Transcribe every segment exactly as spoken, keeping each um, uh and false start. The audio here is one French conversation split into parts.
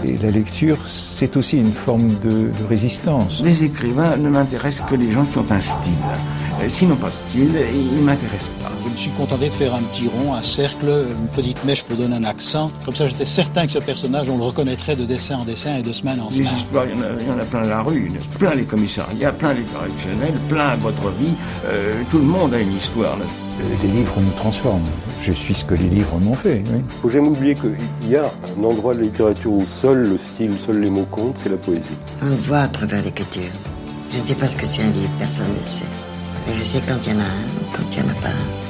Et la lecture, c'est aussi une forme de, de résistance. Les écrivains ne m'intéressent que les gens qui ont un style. Euh, S'ils n'ont pas de style, ils ne m'intéressent pas. Je me suis contenté de faire un petit rond, un cercle, une petite mèche pour donner un accent. Comme ça, j'étais certain que ce personnage, on le reconnaîtrait de dessin en dessin et de semaine en semaine. Les histoires, il y en a, il y en a plein la rue, plein les commissariats, plein les correctionnels, plein votre vie. Euh, tout le monde a une histoire là. Les livres nous transforment. Je suis ce que les livres m'ont fait. Oui. Faut jamais oublier qu'il y a un endroit de la littérature où seul le style, seuls les mots comptent, c'est la poésie. On voit à travers l'écriture. Je ne sais pas ce que c'est un livre, personne ne le sait. Mais je sais quand il y en a un ou quand il n'y en a pas un.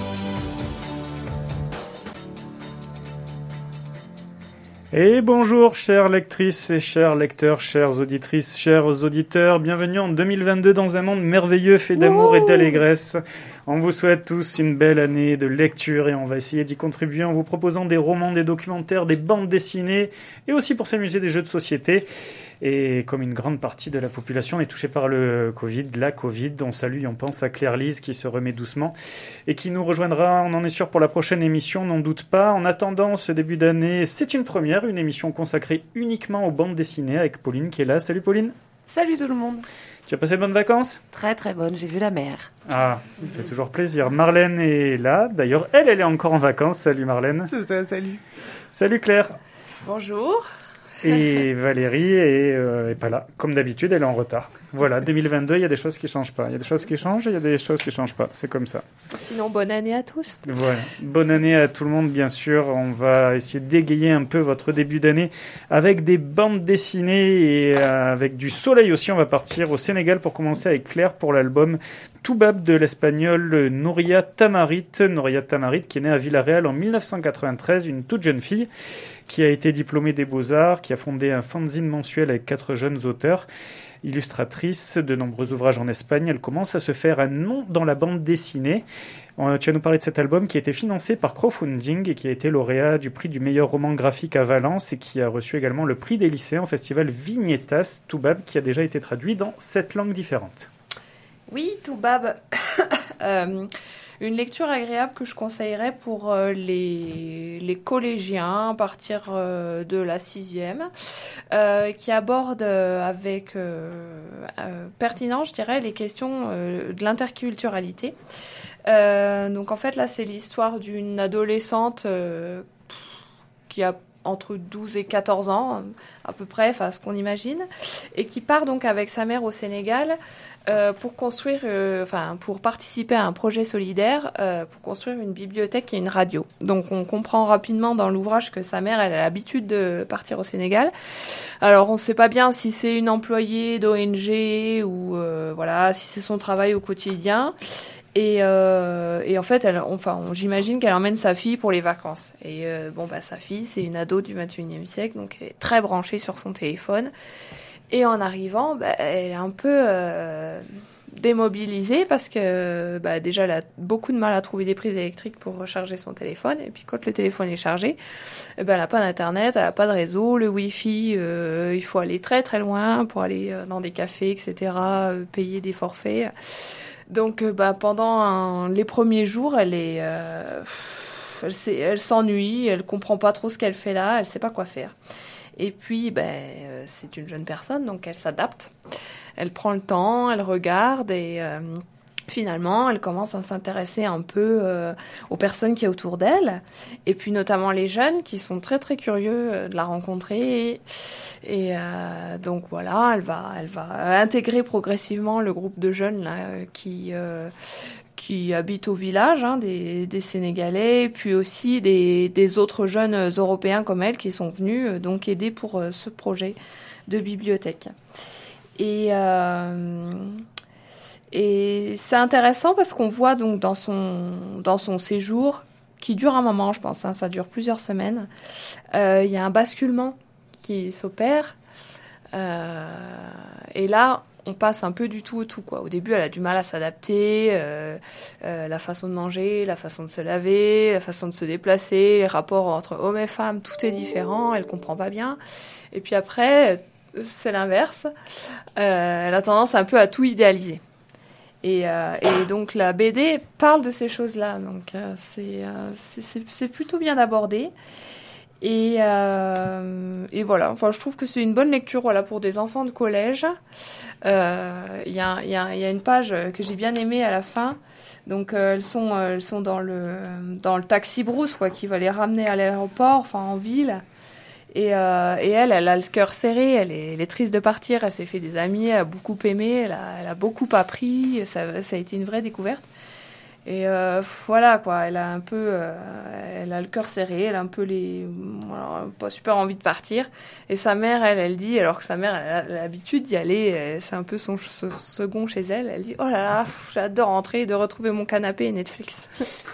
Et bonjour chères lectrices et chers lecteurs, chères auditrices, chers auditeurs, bienvenue en deux mille vingt-deux dans un monde merveilleux fait d'amour et d'allégresse. On vous souhaite tous une belle année de lecture et on va essayer d'y contribuer en vous proposant des romans, des documentaires, des bandes dessinées et aussi pour s'amuser des jeux de société. Et comme une grande partie de la population est touchée par le Covid, la Covid, on salue et on pense à Claire-Lise qui se remet doucement et qui nous rejoindra, on en est sûr, pour la prochaine émission, n'en doute pas. En attendant ce début d'année, c'est une première, une émission consacrée uniquement aux bandes dessinées avec Pauline qui est là. Salut Pauline. Salut tout le monde. Tu as passé de bonnes vacances ? Très très bonnes, j'ai vu la mer. Ah, ça fait toujours plaisir. Marlène est là, d'ailleurs, elle, elle est encore en vacances. Salut Marlène. C'est ça, salut. Salut Claire. Bonjour. Et Valérie est, euh, est pas là. Comme d'habitude, elle est en retard. Voilà, deux mille vingt-deux, il y a des choses qui changent pas. Il y a des choses qui changent et il y a des choses qui changent pas. C'est comme ça. Sinon, bonne année à tous. Voilà. Bonne année à tout le monde, bien sûr. On va essayer d'égayer un peu votre début d'année avec des bandes dessinées et euh, avec du soleil aussi. On va partir au Sénégal pour commencer avec Claire pour l'album Toubab de l'espagnol Nouria Tamarit. Nouria Tamarit qui est née à Villarreal en mille neuf cent quatre-vingt-treize, une toute jeune fille qui a été diplômée des Beaux-Arts, qui a fondé un fanzine mensuel avec quatre jeunes auteurs. Illustratrice de nombreux ouvrages en Espagne, elle commence à se faire un nom dans la bande dessinée. Euh, tu vas nous parler de cet album qui a été financé par crowdfunding et qui a été lauréat du prix du meilleur roman graphique à Valence et qui a reçu également le prix des lycéens au festival Viñetas Toubab qui a déjà été traduit dans sept langues différentes. Oui, Toubab. euh, une lecture agréable que je conseillerais pour euh, les, les collégiens à partir euh, de la sixième, euh, qui aborde euh, avec euh, euh, pertinence, je dirais, les questions euh, de l'interculturalité. Euh, donc en fait, là, c'est l'histoire d'une adolescente euh, qui a entre douze et quatorze ans, à peu près, enfin ce qu'on imagine, et qui part donc avec sa mère au Sénégal euh, pour construire, euh, enfin pour participer à un projet solidaire, euh, pour construire une bibliothèque et une radio. Donc on comprend rapidement dans l'ouvrage que sa mère, elle a l'habitude de partir au Sénégal. Alors on ne sait pas bien si c'est une employée d'O N G ou euh, voilà, si c'est son travail au quotidien. Et, euh, et en fait, elle, enfin, on, j'imagine qu'elle emmène sa fille pour les vacances. Et euh, bon, bah, sa fille, c'est une ado du vingt et unième siècle, donc elle est très branchée sur son téléphone. Et en arrivant, bah, elle est un peu euh, démobilisée parce que bah, déjà, elle a beaucoup de mal à trouver des prises électriques pour recharger son téléphone. Et puis quand le téléphone est chargé, eh ben, elle n'a pas d'internet, elle n'a pas de réseau, le wifi, euh, il faut aller très très loin pour aller dans des cafés, et cetera, euh, payer des forfaits. Donc, bah, pendant un, les premiers jours, elle est, euh, elle, elle s'ennuie, elle comprend pas trop ce qu'elle fait là, elle sait pas quoi faire. Et puis, ben, euh, c'est une jeune personne, donc elle s'adapte. Elle prend le temps, elle regarde et euh, finalement, elle commence à s'intéresser un peu euh, aux personnes qui sont autour d'elle, et puis notamment les jeunes qui sont très très curieux de la rencontrer. Et, et euh, donc voilà, elle va, elle va intégrer progressivement le groupe de jeunes là, qui euh, qui habitent au village, hein, des, des Sénégalais, puis aussi des, des autres jeunes européens comme elle qui sont venus euh, donc aider pour euh, ce projet de bibliothèque. Et euh, Et c'est intéressant parce qu'on voit donc dans son, dans son séjour, qui dure un moment, je pense, hein, ça dure plusieurs semaines, euh, il y a un basculement qui s'opère. Euh, et là, on passe un peu du tout au tout, quoi. Au début, elle a du mal à s'adapter, euh, euh, la façon de manger, la façon de se laver, la façon de se déplacer, les rapports entre hommes et femmes, tout est différent, elle comprend pas bien. Et puis après, c'est l'inverse. Euh, elle a tendance un peu à tout idéaliser. Et, euh, et donc la B D parle de ces choses-là, donc euh, c'est, euh, c'est, c'est, c'est plutôt bien abordé. Et, euh, et voilà, enfin, je trouve que c'est une bonne lecture voilà, pour des enfants de collège. Il euh, y, y, y a une page que j'ai bien aimée à la fin. Donc, euh, elles, sont, euh, elles sont dans le, dans le taxi brousse quoi, qui va les ramener à l'aéroport, enfin en ville. Et, euh, et elle, elle a le cœur serré, elle est, elle est triste de partir, elle s'est fait des amis, elle a beaucoup aimé, elle a, elle a beaucoup appris, ça, ça a été une vraie découverte. Et euh, voilà quoi, elle a un peu, euh, elle a le cœur serré, elle a un peu les, voilà, pas super envie de partir. Et sa mère, elle, elle dit, alors que sa mère, elle a, elle a l'habitude d'y aller, c'est un peu son, son second chez elle. Elle dit, oh là là, pff, j'adore rentrer et de retrouver mon canapé et Netflix.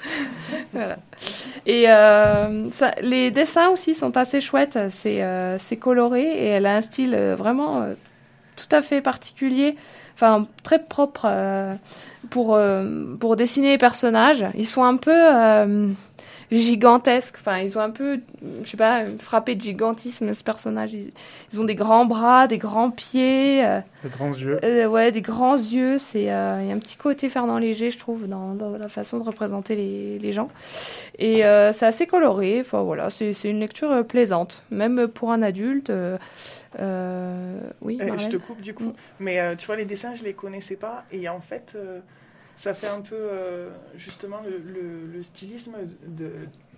Voilà. Et euh, ça, les dessins aussi sont assez chouettes, c'est, euh, c'est coloré et elle a un style vraiment euh, tout à fait particulier. Enfin, très propre euh, pour, euh, pour dessiner les personnages. Ils sont un peu euh, gigantesques. Enfin, ils ont un peu, je sais pas, frappé de gigantisme, ce personnage. Ils, ils ont des grands bras, des grands pieds. Euh, des grands yeux. Euh, ouais, des grands yeux. C'est, euh, il y a un petit côté Fernand Léger, je trouve, dans, dans la façon de représenter les, les gens. Et euh, c'est assez coloré. Enfin, voilà, c'est, c'est une lecture euh, plaisante. Même pour un adulte... Euh, Euh, oui, euh, je te coupe du coup, mais euh, tu vois les dessins je les connaissais pas et en fait euh, ça fait un peu euh, justement le, le, le stylisme de,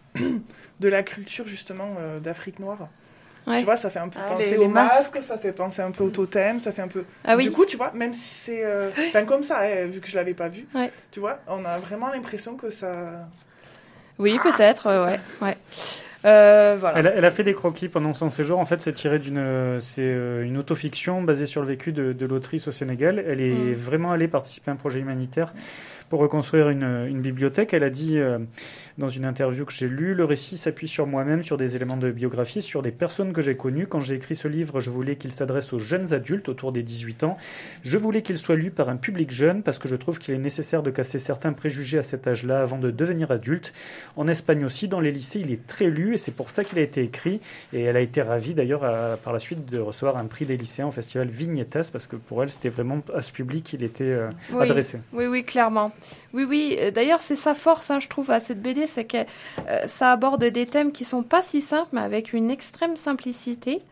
de la culture justement euh, d'Afrique noire. Ouais. Tu vois, ça fait un peu ah, penser aux masques, masques, ça fait penser un peu au totem, ça fait un peu. Ah, oui. Du coup, tu vois, même si c'est, enfin euh, comme ça, hein, vu que je l'avais pas vu, ouais. Tu vois, on a vraiment l'impression que ça. Oui, peut-être, ah, ouais, ouais. Euh, voilà. elle, a, elle a fait des croquis pendant son séjour. En fait, c'est tiré d'une, c'est une autofiction basée sur le vécu de, de l'autrice au Sénégal. Elle est mmh. vraiment allée participer à un projet humanitaire pour reconstruire une, une bibliothèque. Elle a dit euh, dans une interview que j'ai lue, le récit s'appuie sur moi-même, sur des éléments de biographie, sur des personnes que j'ai connues. Quand j'ai écrit ce livre, je voulais qu'il s'adresse aux jeunes adultes autour des dix-huit ans. Je voulais qu'il soit lu par un public jeune parce que je trouve qu'il est nécessaire de casser certains préjugés à cet âge-là avant de devenir adulte. En Espagne aussi, dans les lycées, il est très lu et c'est pour ça qu'il a été écrit. Et elle a été ravie d'ailleurs à, par la suite de recevoir un prix des lycéens au festival Vignetas parce que pour elle, c'était vraiment à ce public qu'il était euh, oui, adressé. Oui, oui, clairement. Oui, oui. D'ailleurs, c'est sa force, hein, je trouve, à cette B D, c'est que euh, ça aborde des thèmes qui sont pas si simples, mais avec une extrême simplicité.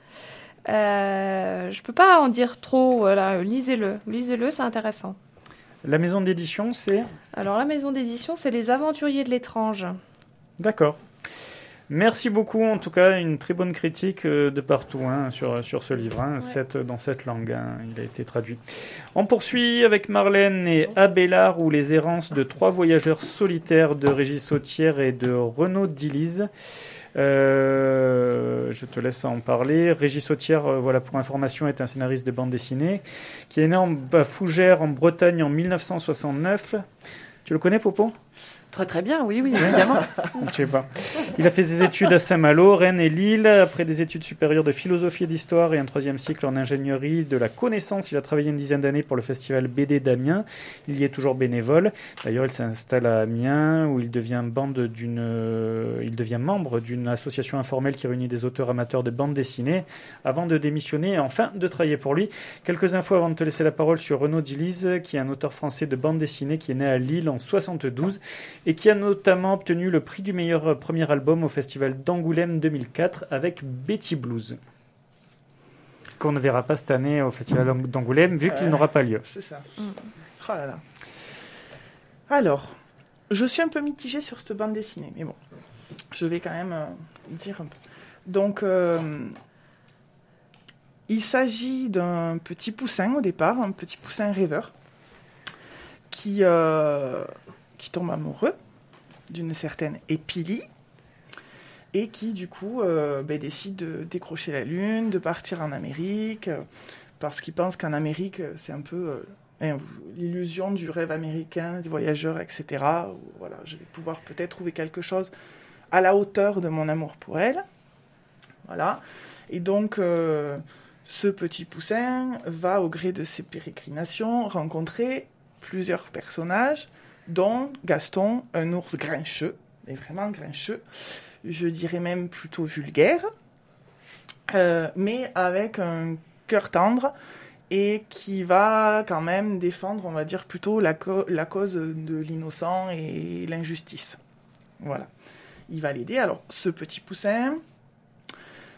Euh, je peux pas en dire trop. Voilà, lisez-le, lisez-le, c'est intéressant. La maison d'édition, c'est ? Alors, la maison d'édition, c'est Les Aventuriers de l'étrange. D'accord. Merci beaucoup, en tout cas, une très bonne critique de partout hein, sur, sur ce livre, hein, ouais. cette, dans cette langue, hein, il a été traduit. On poursuit avec Marlène et Abélard ou les errances de trois voyageurs solitaires de Régis Sautière et de Renaud Dillise. Euh, je te laisse en parler. Régis Sautière, euh, voilà, pour information, est un scénariste de bande dessinée qui est né en, à Fougères, en Bretagne, en mille neuf cent soixante-neuf. Tu le connais, Popo ? Très très bien, oui, oui, évidemment. Je sais pas. Il a fait ses études à Saint-Malo, Rennes et Lille. Après des études supérieures de philosophie et d'histoire et un troisième cycle en ingénierie de la connaissance, il a travaillé une dizaine d'années pour le festival B D d'Amiens. Il y est toujours bénévole. D'ailleurs, il s'installe à Amiens où il devient, bande d'une, euh, il devient membre d'une association informelle qui réunit des auteurs amateurs de bande dessinée avant de démissionner et enfin de travailler pour lui. Quelques infos avant de te laisser la parole sur Renaud Dillise, qui est un auteur français de bande dessinée qui est né à Lille en soixante-douze et qui a notamment obtenu le prix du meilleur premier album au festival d'Angoulême deux mille quatre avec Betty Blues, qu'on ne verra pas cette année au festival d'Angoulême vu qu'il euh, n'aura pas lieu. C'est ça. Mmh. Oh là là. Alors, je suis un peu mitigée sur cette bande dessinée, mais bon, je vais quand même euh, dire un peu. Donc, euh, il s'agit d'un petit poussin au départ, un petit poussin rêveur, qui... Euh, qui tombe amoureux d'une certaine Épilie et qui, du coup, euh, ben, décide de décrocher la Lune, de partir en Amérique, euh, parce qu'il pense qu'en Amérique, c'est un peu euh, l'illusion du rêve américain, des voyageurs, et cetera. Où, voilà, je vais pouvoir peut-être trouver quelque chose à la hauteur de mon amour pour elle. Voilà. Et donc, euh, ce petit poussin va, au gré de ses pérégrinations, rencontrer plusieurs personnages, dont Gaston, un ours grincheux, mais vraiment grincheux, je dirais même plutôt vulgaire, euh, mais avec un cœur tendre et qui va quand même défendre, on va dire, plutôt la, co- la cause de l'innocent et l'injustice. Voilà. Il va l'aider. Alors, ce petit poussin,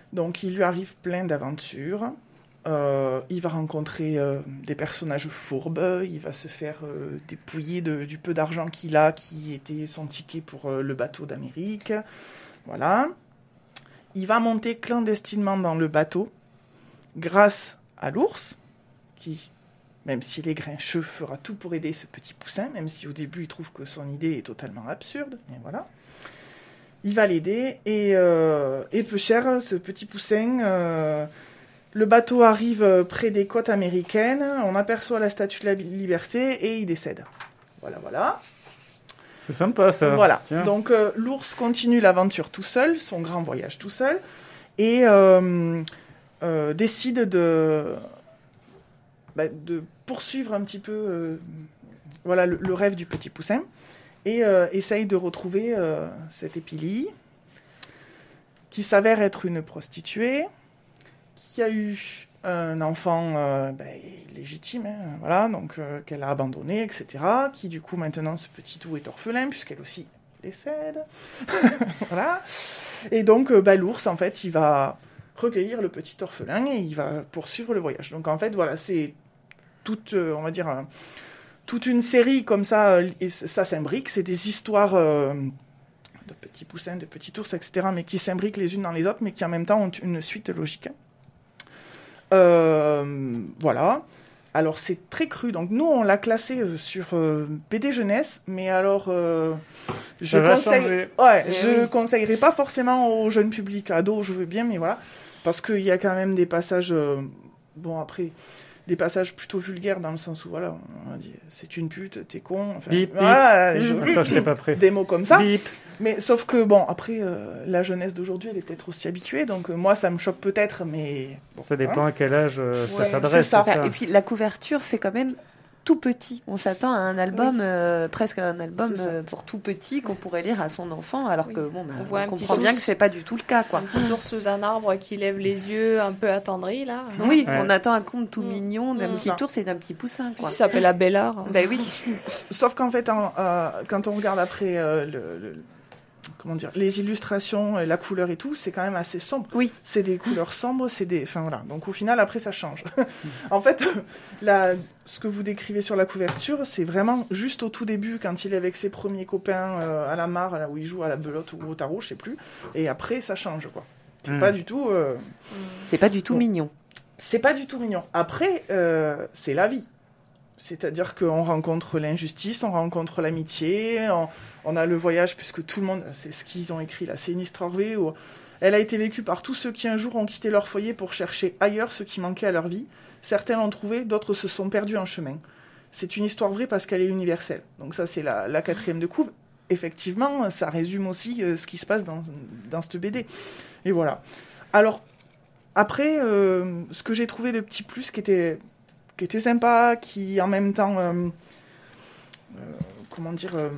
Donc, il lui arrive plein d'aventures. Euh, il va rencontrer euh, des personnages fourbes. Il va se faire euh, dépouiller de, du peu d'argent qu'il a, qui était son ticket pour euh, le bateau d'Amérique. Voilà. Il va monter clandestinement dans le bateau grâce à l'ours, qui, même s'il est grincheux, fera tout pour aider ce petit poussin, même si au début il trouve que son idée est totalement absurde. Mais voilà. Il va l'aider et, euh, et peu cher, ce petit poussin. Euh, le bateau arrive près des côtes américaines, on aperçoit la Statue de la Liberté et il décède. Voilà, voilà. C'est sympa ça. Voilà. Tiens. Donc euh, l'ours continue l'aventure tout seul, son grand voyage tout seul, et euh, euh, décide de, bah, de poursuivre un petit peu euh, voilà, le, le rêve du petit poussin. Et euh, essaye de retrouver euh, cette Épilie, qui s'avère être une prostituée, qui a eu un enfant euh, ben, légitime, hein, voilà, donc euh, qu'elle a abandonné, et cetera, qui du coup maintenant ce petit tout est orphelin, puisqu'elle aussi décède. Voilà. Et donc euh, ben, l'ours, en fait, il va recueillir le petit orphelin et il va poursuivre le voyage. Donc en fait, voilà, c'est toute, euh, on va dire... Euh, toute une série comme ça, et ça s'imbrique, c'est des histoires euh, de petits poussins, de petits ours, et cetera, mais qui s'imbriquent les unes dans les autres, mais qui en même temps ont une suite logique. Euh, voilà. Alors c'est très cru, donc nous on l'a classé sur euh, B D jeunesse, mais alors euh, je conseille, ouais, eh je oui. conseillerais pas forcément aux jeunes publics, ados, je veux bien, mais voilà, parce qu'il y a quand même des passages, euh, bon après. Des passages plutôt vulgaires dans le sens où, voilà, on dit c'est une pute, t'es con. Enfin, Bip, voilà, bip. je... Attends, j'étais pas prêt. Des mots comme ça. Bip. Mais sauf que, bon, après, euh, la jeunesse d'aujourd'hui, elle est peut-être aussi habituée. Donc, euh, moi, ça me choque peut-être, mais. Bon, ça dépend hein. à quel âge euh, ça Ouais, s'adresse. c'est ça. C'est ça. Et puis la couverture fait quand même tout petit. On s'attend à un album, oui. euh, presque un album euh, pour tout petit qu'on pourrait lire à son enfant, alors oui. que bon, bah, on, voit on comprend bien ours, que c'est pas du tout le cas, quoi. Un petit ours sous un arbre qui lève les yeux, un peu attendri là. Oui, ouais. on attend un conte tout mmh. mignon d'un mmh. petit ours et d'un petit poussin, quoi. Ça s'appelle Abélard. Ben oui. Sauf qu'en fait, en, euh, quand on regarde après euh, le, le comment dire, les illustrations, la couleur et tout, c'est quand même assez sombre. Oui. C'est des couleurs sombres, c'est des, enfin voilà. Donc au final, après, ça change. En fait, la, ce que vous décrivez sur la couverture, c'est vraiment juste au tout début, quand il est avec ses premiers copains euh, à la mare, là où il joue à la belote ou au tarot, je sais plus. Et après, ça change, quoi. C'est mmh. pas du tout. Euh... C'est pas du tout bon. mignon. C'est pas du tout mignon. Après, euh, c'est la vie. C'est-à-dire qu'on rencontre l'injustice, on rencontre l'amitié, on, on a le voyage, puisque tout le monde, c'est ce qu'ils ont écrit là, c'est une histoire vraie, où elle a été vécue par tous ceux qui un jour ont quitté leur foyer pour chercher ailleurs ce qui manquait à leur vie. Certains l'ont trouvé, d'autres se sont perdus en chemin. C'est une histoire vraie parce qu'elle est universelle. Donc ça, c'est la, la quatrième de couve. Effectivement, ça résume aussi euh, ce qui se passe dans, dans cette B D. Et voilà. Alors, après, euh, ce que j'ai trouvé de petit plus qui était... qui était sympa, qui en même temps, euh, euh, comment dire, euh,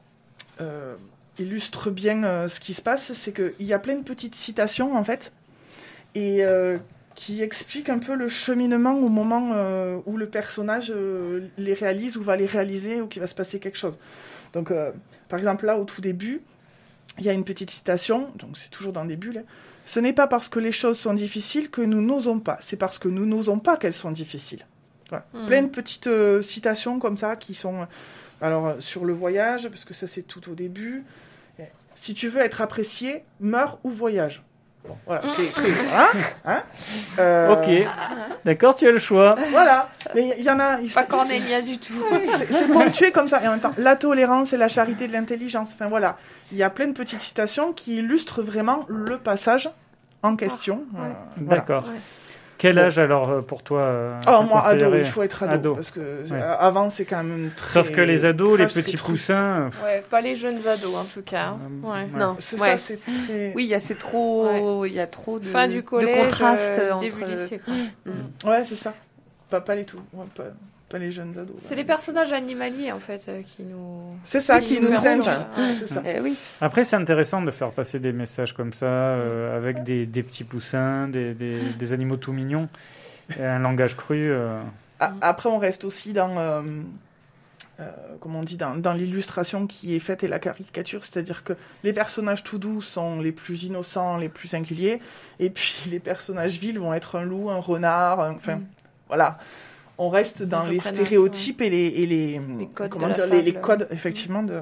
euh, illustre bien euh, ce qui se passe, c'est qu'il y a plein de petites citations, en fait, et euh, qui expliquent un peu le cheminement au moment euh, où le personnage euh, les réalise, ou va les réaliser, ou qu'il va se passer quelque chose. Donc, euh, par exemple, là, au tout début, il y a une petite citation, donc c'est toujours dans des bulles, « Ce n'est pas parce que les choses sont difficiles que nous n'osons pas, c'est parce que nous n'osons pas qu'elles sont difficiles. » Voilà. Mmh. Plein de petites euh, citations comme ça qui sont euh, alors euh, sur le voyage, parce que ça c'est tout au début. Et, si tu veux être apprécié, meurs ou voyage. Bon, voilà, mmh. c'est très hein, hein euh, ok, d'accord, tu as le choix. Voilà, mais il y, y en a. Pas cornélia du tout. C'est, c'est ponctué comme ça, et en même temps, la tolérance et la charité de l'intelligence. Enfin voilà, il y a plein de petites citations qui illustrent vraiment le passage en question. Oh, ouais. euh, voilà. D'accord. Ouais. Quel âge alors pour toi euh, Oh moi ado, il faut être ado, ado. parce que ouais. avant c'est quand même très. Sauf que les ados, les petits très poussins. Ouais, pas les jeunes ados en tout cas. Euh, ouais. Non, c'est ouais. ça, c'est très. Oui, il y a c'est trop, il ouais. y a trop de, fin du collège, de contraste euh, entre. Début lycée, quoi. Mmh. Ouais, c'est ça. Pas pas les tout, ouais, pas, pas les jeunes ados. C'est ouais. les personnages animaliers en fait euh, qui nous. C'est ça qui, qui nous aiment. Ouais. C'est ça. Eh oui. Après, c'est intéressant de faire passer des messages comme ça, euh, avec des, des petits poussins, des, des, des animaux tout mignons. Et un langage cru. Euh... Après, on reste aussi dans, euh, euh, comme on dit, dans, dans l'illustration qui est faite et la caricature, c'est-à-dire que les personnages tout doux sont les plus innocents, les plus singuliers, et puis les personnages vils vont être un loup, un renard, un, enfin, mm. voilà. On reste dans les stéréotypes et les, et les, les codes, comment de dire, la les, les codes, effectivement, de...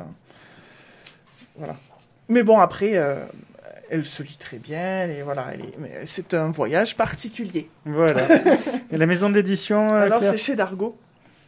Voilà. Mais bon, après, euh, elle se lit très bien, et voilà, elle est... mais c'est un voyage particulier. Voilà. Et la maison d'édition euh, Alors, Claire c'est chez Dargaud.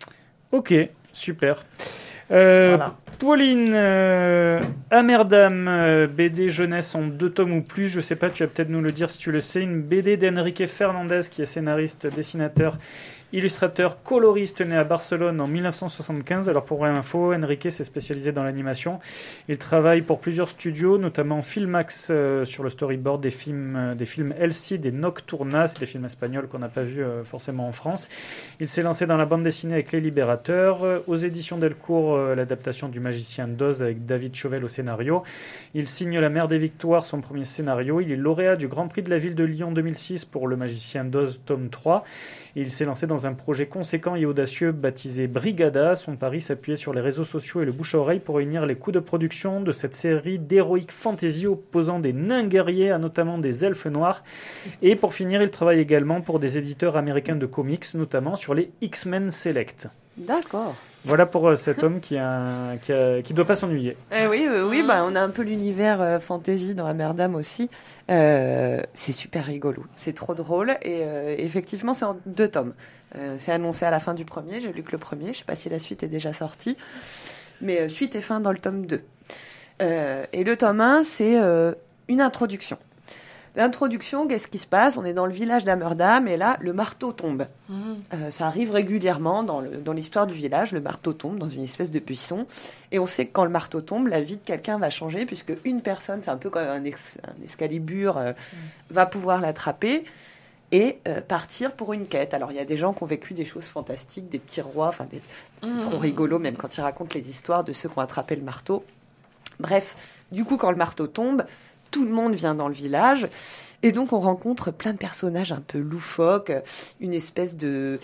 Ok, super. Euh, voilà. Pauline, euh, Amerdam, euh, B D jeunesse en deux tomes ou plus, je sais pas, tu vas peut-être nous le dire si tu le sais, une B D d'Enrique Fernandez qui est scénariste, dessinateur, illustrateur, coloriste, né à Barcelone en dix-neuf cent soixante-quinze. Alors pour info, Enrique s'est spécialisé dans l'animation. Il travaille pour plusieurs studios, notamment Filmax euh, sur le storyboard des films, euh, des films El Cid et Nocturna, c'est des films espagnols qu'on n'a pas vus euh, forcément en France. Il s'est lancé dans la bande dessinée avec Les Libérateurs, euh, aux éditions Delcourt, euh, l'adaptation du Magicien d'Oz avec David Chauvel au scénario. Il signe La Mer des Victoires, son premier scénario. Il est lauréat du Grand Prix de la ville de Lyon deux mille six pour Le Magicien d'Oz, tome trois. Et il s'est lancé dans un projet conséquent et audacieux baptisé Brigada. Son pari s'appuyait sur les réseaux sociaux et le bouche à oreille pour réunir les coûts de production de cette série d'héroïque fantasy opposant des nains guerriers à notamment des elfes noirs. Et pour finir, il travaille également pour des éditeurs américains de comics, notamment sur les X-Men Select. D'accord. Voilà pour euh, cet homme qui a, qui a, qui doit pas s'ennuyer. Eh oui, euh, oui, bah on a un peu l'univers euh, fantasy dans Amerdam aussi. Euh, c'est super rigolo, c'est trop drôle et euh, effectivement c'est en deux tomes. Euh, c'est annoncé à la fin du premier, j'ai lu que le premier, je sais pas si la suite est déjà sortie, mais euh, suite et fin dans le tome deux. Euh, et le tome un, c'est euh, une introduction. L'introduction, qu'est-ce qui se passe ? On est dans le village d'Amerdam et là, le marteau tombe. Mmh. Euh, ça arrive régulièrement dans, le, dans l'histoire du village. Le marteau tombe dans une espèce de buisson. Et on sait que quand le marteau tombe, la vie de quelqu'un va changer puisque une personne, c'est un peu comme un, ex, un escalibur, euh, mmh. va pouvoir l'attraper et euh, partir pour une quête. Alors, il y a des gens qui ont vécu des choses fantastiques, des petits rois. Enfin, des, c'est mmh. trop rigolo, même quand ils racontent les histoires de ceux qui ont attrapé le marteau. Bref, du coup, quand le marteau tombe, tout le monde vient dans le village et donc on rencontre plein de personnages un peu loufoques, une espèce de...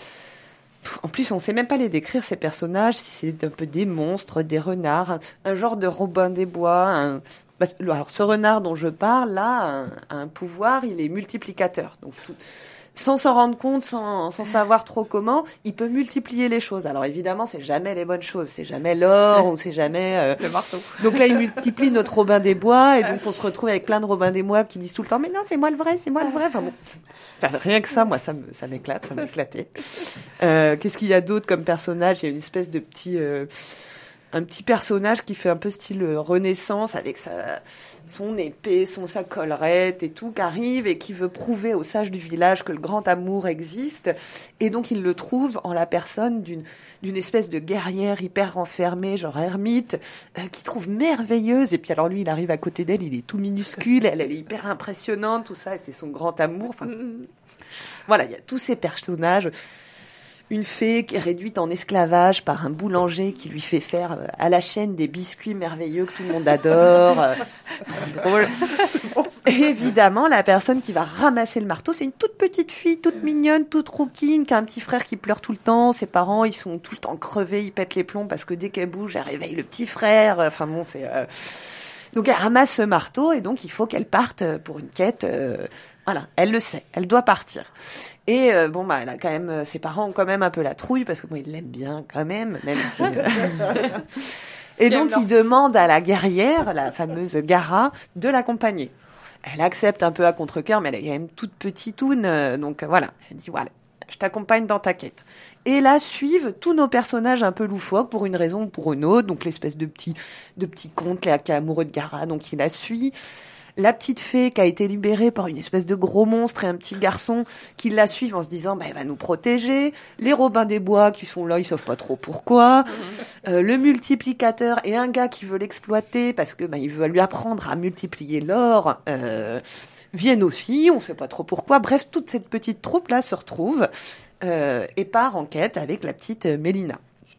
En plus, on ne sait même pas les décrire, ces personnages, si c'est un peu des monstres, des renards, un, un genre de Robin des Bois. Un... Alors, ce renard dont je parle, là, a un, un pouvoir, il est multiplicateur. Donc, tout... sans s'en rendre compte, sans, sans savoir trop comment, il peut multiplier les choses. Alors évidemment, c'est jamais les bonnes choses, c'est jamais l'or ou c'est jamais euh... le marteau. Donc là, il multiplie notre Robin des Bois et donc on se retrouve avec plein de Robin des Bois qui disent tout le temps, mais non, c'est moi le vrai, c'est moi le vrai. Enfin bon, enfin, rien que ça, moi, ça me, ça m'éclate, ça m'éclatait. Euh, qu'est-ce qu'il y a d'autre comme personnage ? Il y a une espèce de petit. Euh... Un petit personnage qui fait un peu style Renaissance avec sa, son épée, son, sa collerette et tout, qui arrive et qui veut prouver aux sages du village que le grand amour existe. Et donc, il le trouve en la personne d'une, d'une espèce de guerrière hyper renfermée, genre ermite, euh, qui trouve merveilleuse. Et puis alors, lui, il arrive à côté d'elle, il est tout minuscule, elle, elle est hyper impressionnante, tout ça, et c'est son grand amour. Enfin, voilà, il y a tous ces personnages. Une fée qui est réduite en esclavage par un boulanger qui lui fait faire à la chaîne des biscuits merveilleux que tout le monde adore. Euh, trop drôle. Et évidemment, la personne qui va ramasser le marteau, c'est une toute petite fille, toute mignonne, toute rouquine, qui a un petit frère qui pleure tout le temps. Ses parents, ils sont tout le temps crevés, ils pètent les plombs parce que dès qu'elle bouge, elle réveille le petit frère. Enfin bon, c'est... Euh... Donc elle ramasse ce marteau et donc il faut qu'elle parte pour une quête... Euh... Voilà, elle le sait, elle doit partir. Et euh, bon, bah, elle a quand même, ses parents ont quand même un peu la trouille parce que bon, ils l'aiment bien quand même, même si. Euh... Et donc, ils demandent à la guerrière, la fameuse Gara, de l'accompagner. Elle accepte un peu à contre-cœur, mais elle est quand même toute petitoune, euh, donc euh, voilà. Elle dit voilà, je t'accompagne dans ta quête. Et là suivent tous nos personnages un peu loufoques pour une raison ou pour une autre. Donc l'espèce de petit, de petit conte qui est amoureux de Gara, donc il la suit. La petite fée qui a été libérée par une espèce de gros monstre et un petit garçon qui la suivent en se disant bah, elle va nous protéger. Les Robins des Bois qui sont là, ils savent pas trop pourquoi. Euh, le multiplicateur et un gars qui veut l'exploiter parce que bah, il veut lui apprendre à multiplier l'or. Euh, viennent aussi, on sait pas trop pourquoi. Bref, toute cette petite troupe là se retrouve euh, et part en quête avec la petite Mélina.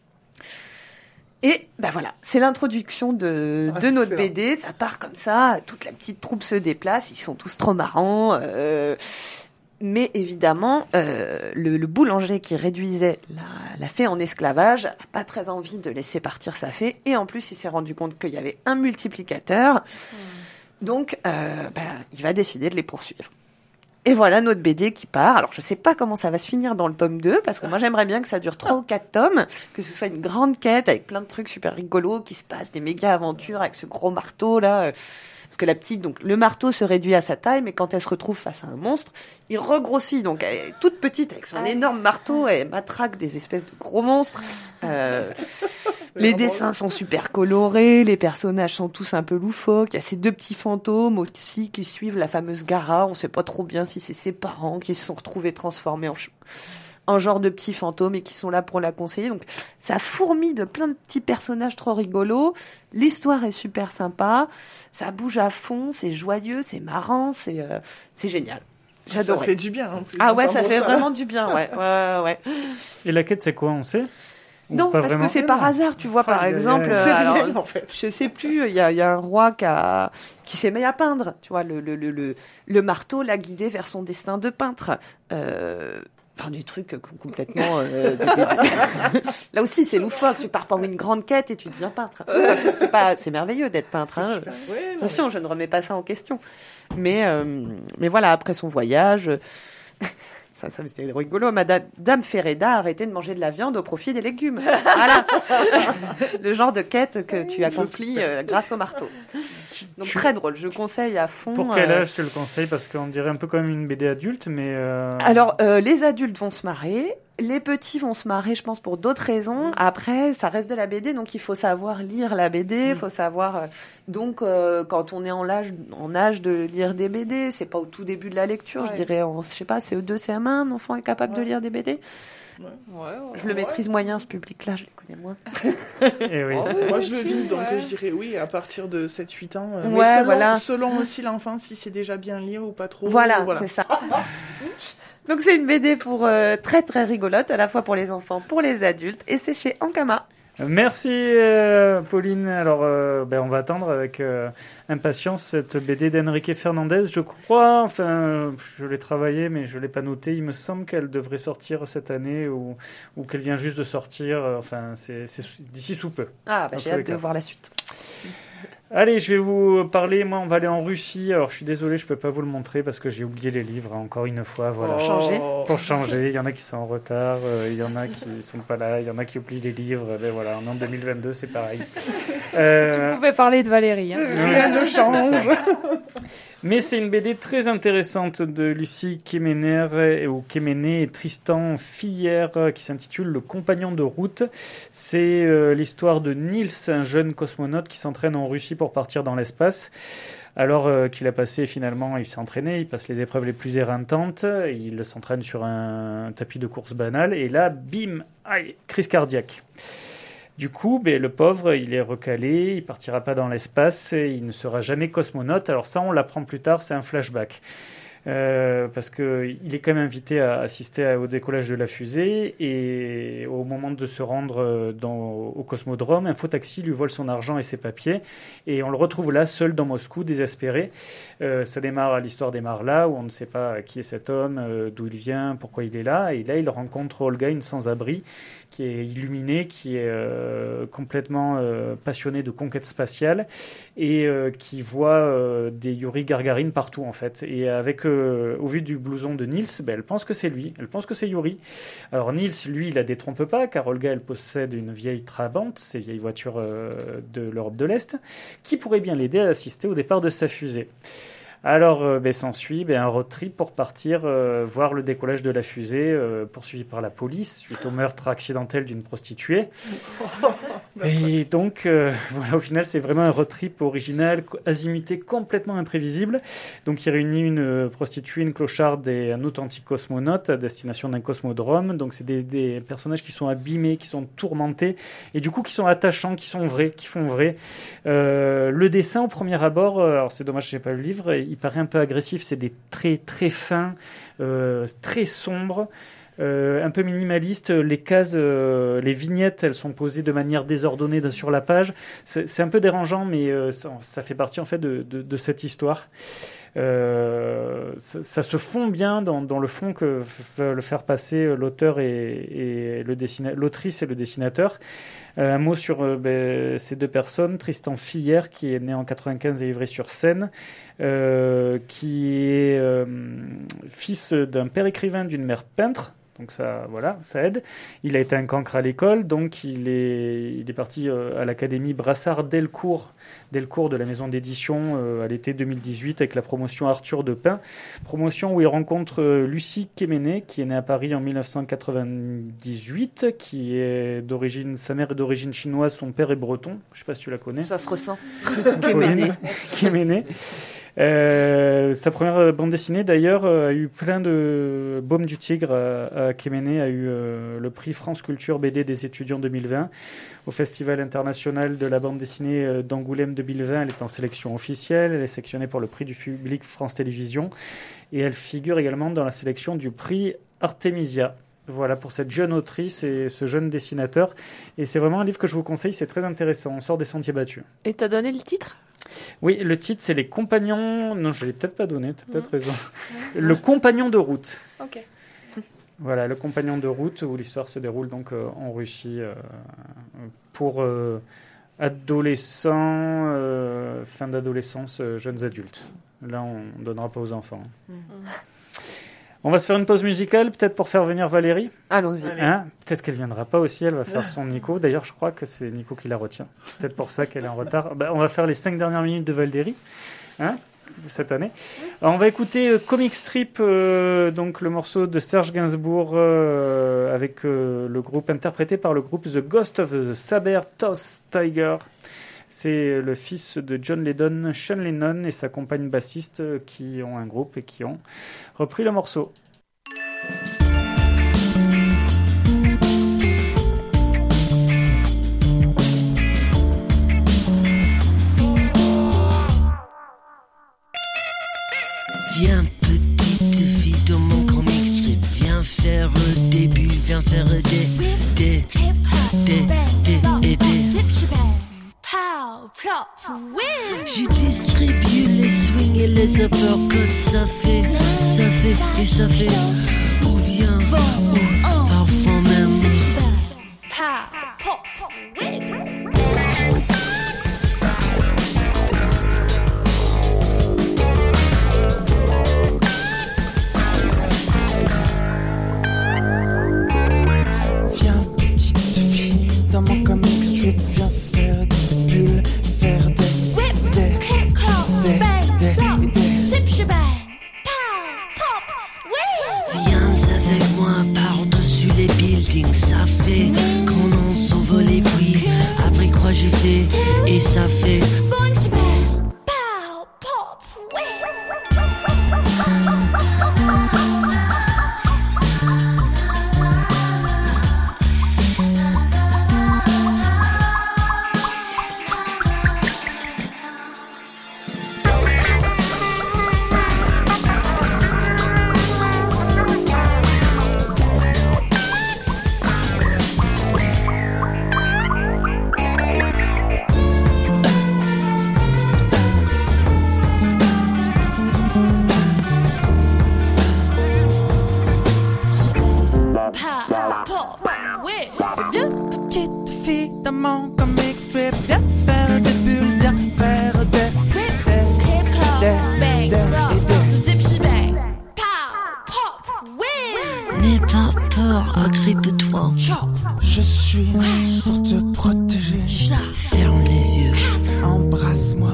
Et ben voilà, c'est l'introduction de, de notre B D, ça part comme ça, toute la petite troupe se déplace, ils sont tous trop marrants. Euh, Mais évidemment, euh, le, le boulanger qui réduisait la, la fée en esclavage n'a pas très envie de laisser partir sa fée. Et en plus, il s'est rendu compte qu'il y avait un multiplicateur. Mmh. Donc, euh, ben, il va décider de les poursuivre. Et voilà notre B D qui part. Alors, je sais pas comment ça va se finir dans le tome deux, parce que moi, j'aimerais bien que ça dure trois ou quatre tomes, que ce soit une grande quête avec plein de trucs super rigolos, qui se passent des méga aventures avec ce gros marteau, là. Parce que la petite, donc, le marteau se réduit à sa taille, mais quand elle se retrouve face à un monstre, il regrossit. Donc, elle est toute petite avec son énorme marteau, et elle matraque des espèces de gros monstres. Euh, les dessins sont super colorés, les personnages sont tous un peu loufoques. Il y a ces deux petits fantômes aussi qui suivent la fameuse Gara. On sait pas trop bien si c'est ses parents qui se sont retrouvés transformés en, ch- en genre de petits fantômes et qui sont là pour la conseiller. Donc, ça fourmille de plein de petits personnages trop rigolos. L'histoire est super sympa. Ça bouge à fond, c'est joyeux, c'est marrant, c'est, euh, c'est génial. J'adore. Ça fait du bien. En plus, ah ouais, ça fait ça. Vraiment du bien, ouais. ouais, ouais. Et la quête, c'est quoi, on sait? Ou non, parce vraiment? que c'est par hasard, tu vois, par ah, exemple. C'est alors, réel, en fait. Je sais plus, il y a, y a un roi qui, a, qui s'est mis à peindre. Tu vois, le, le, le, le, le marteau l'a guidé vers son destin de peintre. Euh, Enfin, des trucs complètement... Euh, des, des... Là aussi, c'est loufoque. Tu pars pour une grande quête et tu deviens peintre. C'est, c'est, pas, c'est merveilleux d'être peintre. Hein. Ouais, attention, je ne remets pas ça en question. Mais, euh, mais voilà, après son voyage... Ça, ça c'était rigolo. Madame Dame Ferreda a arrêté de manger de la viande au profit des légumes. Voilà. Le genre de quête que tu accomplis euh, grâce au marteau. Donc très drôle. Je conseille à fond. Pour quel euh... âge tu le conseilles? Parce qu'on dirait un peu comme une B D adulte, mais... Euh... Alors, euh, les adultes vont se marrer. Les petits vont se marrer, je pense, pour d'autres raisons. Après, ça reste de la B D, donc il faut savoir lire la B D. Il mmh. faut savoir... Euh, donc, euh, quand on est en âge, en âge de lire des B D, c'est pas au tout début de la lecture, ouais. je dirais, en, je sais pas, C E deux, C M un, un enfant est capable ouais. de lire des B D. Ouais. Ouais, ouais, je le ouais. maîtrise moyen, ce public-là, je les connais moins. Et oui. Oh, moi, je le vis, donc ouais. je dirais oui, à partir de sept huit ans. Euh, ouais, mais selon, voilà. selon aussi l'enfant, si c'est déjà bien lire ou pas trop. Voilà, voilà. c'est ça. Donc, c'est une B D pour euh, très, très rigolote, à la fois pour les enfants, pour les adultes, et c'est chez Ankama. Merci euh, Pauline. Alors euh, ben, on va attendre avec euh, impatience cette B D d'Enrique Fernandez. Je crois, enfin euh, je l'ai travaillé mais je l'ai pas noté. Il me semble qu'elle devrait sortir cette année ou, ou qu'elle vient juste de sortir. Enfin c'est, c'est d'ici sous peu. Ah bah, j'ai hâte de voir la suite. Allez, je vais vous parler. Moi, on va aller en Russie. Alors, je suis désolé, je peux pas vous le montrer parce que j'ai oublié les livres hein, encore une fois. Voilà. Pour changer. Pour changer. Il y en a qui sont en retard. Euh, il y en a qui sont pas là. Il y en a qui oublient les livres. Ben voilà. En deux mille vingt-deux, c'est pareil. Euh... Tu pouvais parler de Valérie. Hein. Rien ne change. Mais c'est une B D très intéressante de Lucie Kemener ou Kemener et Tristan Fillère qui s'intitule Le compagnon de route. C'est euh, l'histoire de Niels, un jeune cosmonaute qui s'entraîne en Russie pour partir dans l'espace. Alors euh, qu'il a passé finalement, il s'est entraîné, il passe les épreuves les plus éreintantes, il s'entraîne sur un tapis de course banal et là, bim, aïe, crise cardiaque. Du coup, ben, le pauvre, il est recalé, il partira pas dans l'espace, et il ne sera jamais cosmonaute. Alors ça, on l'apprend plus tard, c'est un flashback. Euh, parce qu'il est quand même invité à assister au décollage de la fusée et au moment de se rendre dans, au cosmodrome, un faux taxi lui vole son argent et ses papiers et on le retrouve là, seul dans Moscou, désespéré. Euh, ça démarre, l'histoire démarre là où on ne sait pas qui est cet homme, euh, d'où il vient, pourquoi il est là et là il rencontre Olga, une sans-abri qui est illuminée, qui est euh, complètement euh, passionnée de conquête spatiale et euh, qui voit euh, des Yuri Gagarin partout en fait et avec euh, au vu du blouson de Niels, ben, elle pense que c'est lui, elle pense que c'est Yuri. Alors Niels, lui, il la détrompe pas, car Olga, elle possède une vieille Trabant, ces vieilles voitures euh, de l'Europe de l'Est, qui pourrait bien l'aider à assister au départ de sa fusée. Alors, euh, ben, s'ensuit ben, un road trip pour partir euh, voir le décollage de la fusée, euh, poursuivi par la police, suite au meurtre accidentel d'une prostituée. Et donc, euh, voilà, au final, c'est vraiment un road trip original, azimuté, complètement imprévisible. Donc, il réunit une prostituée, une clocharde et un authentique cosmonaute à destination d'un cosmodrome. Donc, c'est des, des personnages qui sont abîmés, qui sont tourmentés, et du coup, qui sont attachants, qui sont vrais, qui font vrai. Euh, le dessin, au premier abord, alors c'est dommage que j'ai pas le livre, il paraît un peu agressif, c'est des traits très fins, euh, très sombres. euh, un peu minimaliste. Les cases, euh, les vignettes, elles sont posées de manière désordonnée sur la page. C'est, c'est un peu dérangeant, mais euh, ça, ça fait partie en fait de, de, de cette histoire. Euh, ça, ça se fond bien dans, dans le fond que veulent faire passer l'auteur et, et le dessina- l'autrice et le dessinateur. Euh, un mot sur euh, ben, ces deux personnes. Tristan Fillère, qui est né en quatre-vingt-quinze à Ivry-sur-Seine, euh, qui est euh, fils d'un père écrivain, d'une mère peintre. Donc ça, voilà, ça aide. Il a été un cancre à l'école, donc il est, il est parti euh, à l'académie Brassard-Delcourt, Delcourt de la maison d'édition euh, à l'été deux mille dix-huit avec la promotion Arthur de Pin. Promotion où il rencontre euh, Lucie Kéméné, qui est née à Paris en dix-neuf cent quatre-vingt-dix-huit, qui est d'origine, sa mère est d'origine chinoise, son père est breton. Je ne sais pas si tu la connais. Ça se ressent. Kéméné. Kéméné. Euh, sa première bande dessinée d'ailleurs euh, a eu plein de Baume du Tigre à, à Kéméné a eu euh, le prix France Culture B D des étudiants deux mille vingt au Festival international de la bande dessinée d'Angoulême deux mille vingt. Elle est en sélection officielle, elle est sélectionnée pour le prix du public France Télévisions et elle figure également dans la sélection du prix Artemisia. Voilà pour cette jeune autrice et ce jeune dessinateur. Et c'est vraiment un livre que je vous conseille, c'est très intéressant. On sort des sentiers battus. Et t'as donné le titre ? Oui, le titre, c'est Les Compagnons... Non, je ne l'ai peut-être pas donné, tu as peut-être mmh. raison. Le Compagnon de route. Ok. Voilà, Le Compagnon de route, où l'histoire se déroule donc euh, en Russie euh, pour euh, adolescents, euh, fin d'adolescence, euh, jeunes adultes. Là, on ne donnera pas aux enfants. Mmh. On va se faire une pause musicale, peut-être pour faire venir Valérie. Allons-y. Hein, peut-être qu'elle ne viendra pas aussi, elle va faire son Nico. D'ailleurs, je crois que c'est Nico qui la retient. C'est peut-être pour ça qu'elle est en retard. Ben, on va faire les cinq dernières minutes de Valérie, hein, cette année. Alors, on va écouter euh, Comic Strip, euh, donc le morceau de Serge Gainsbourg, euh, avec euh, le groupe interprété par le groupe The Ghost of the Saber-Toothed Tiger. C'est le fils de John Lydon, Sean Lennon, et sa compagne bassiste qui ont un groupe et qui ont repris le morceau. Viens petite fille dans mon comic strip, viens faire le début, viens faire des, des, des, des, et des. Je distribue les swings et les uppercuts, ça fait, ça fait, et ça fait, ou bien, ou parfois même. Viens petite fille dans mon comic strip, viens faire des bulles, faire des des des des des Viens avec moi par-dessus les buildings, ça fait qu'on en sauve les prix. Après quoi je fais, et ça fait. Viens petite fille dans mon comic strip, viens faire des bulles, viens faire des des des des N'aie pas peur, agrippe-toi. Je suis pour te protéger. Ferme les yeux. Embrasse-moi.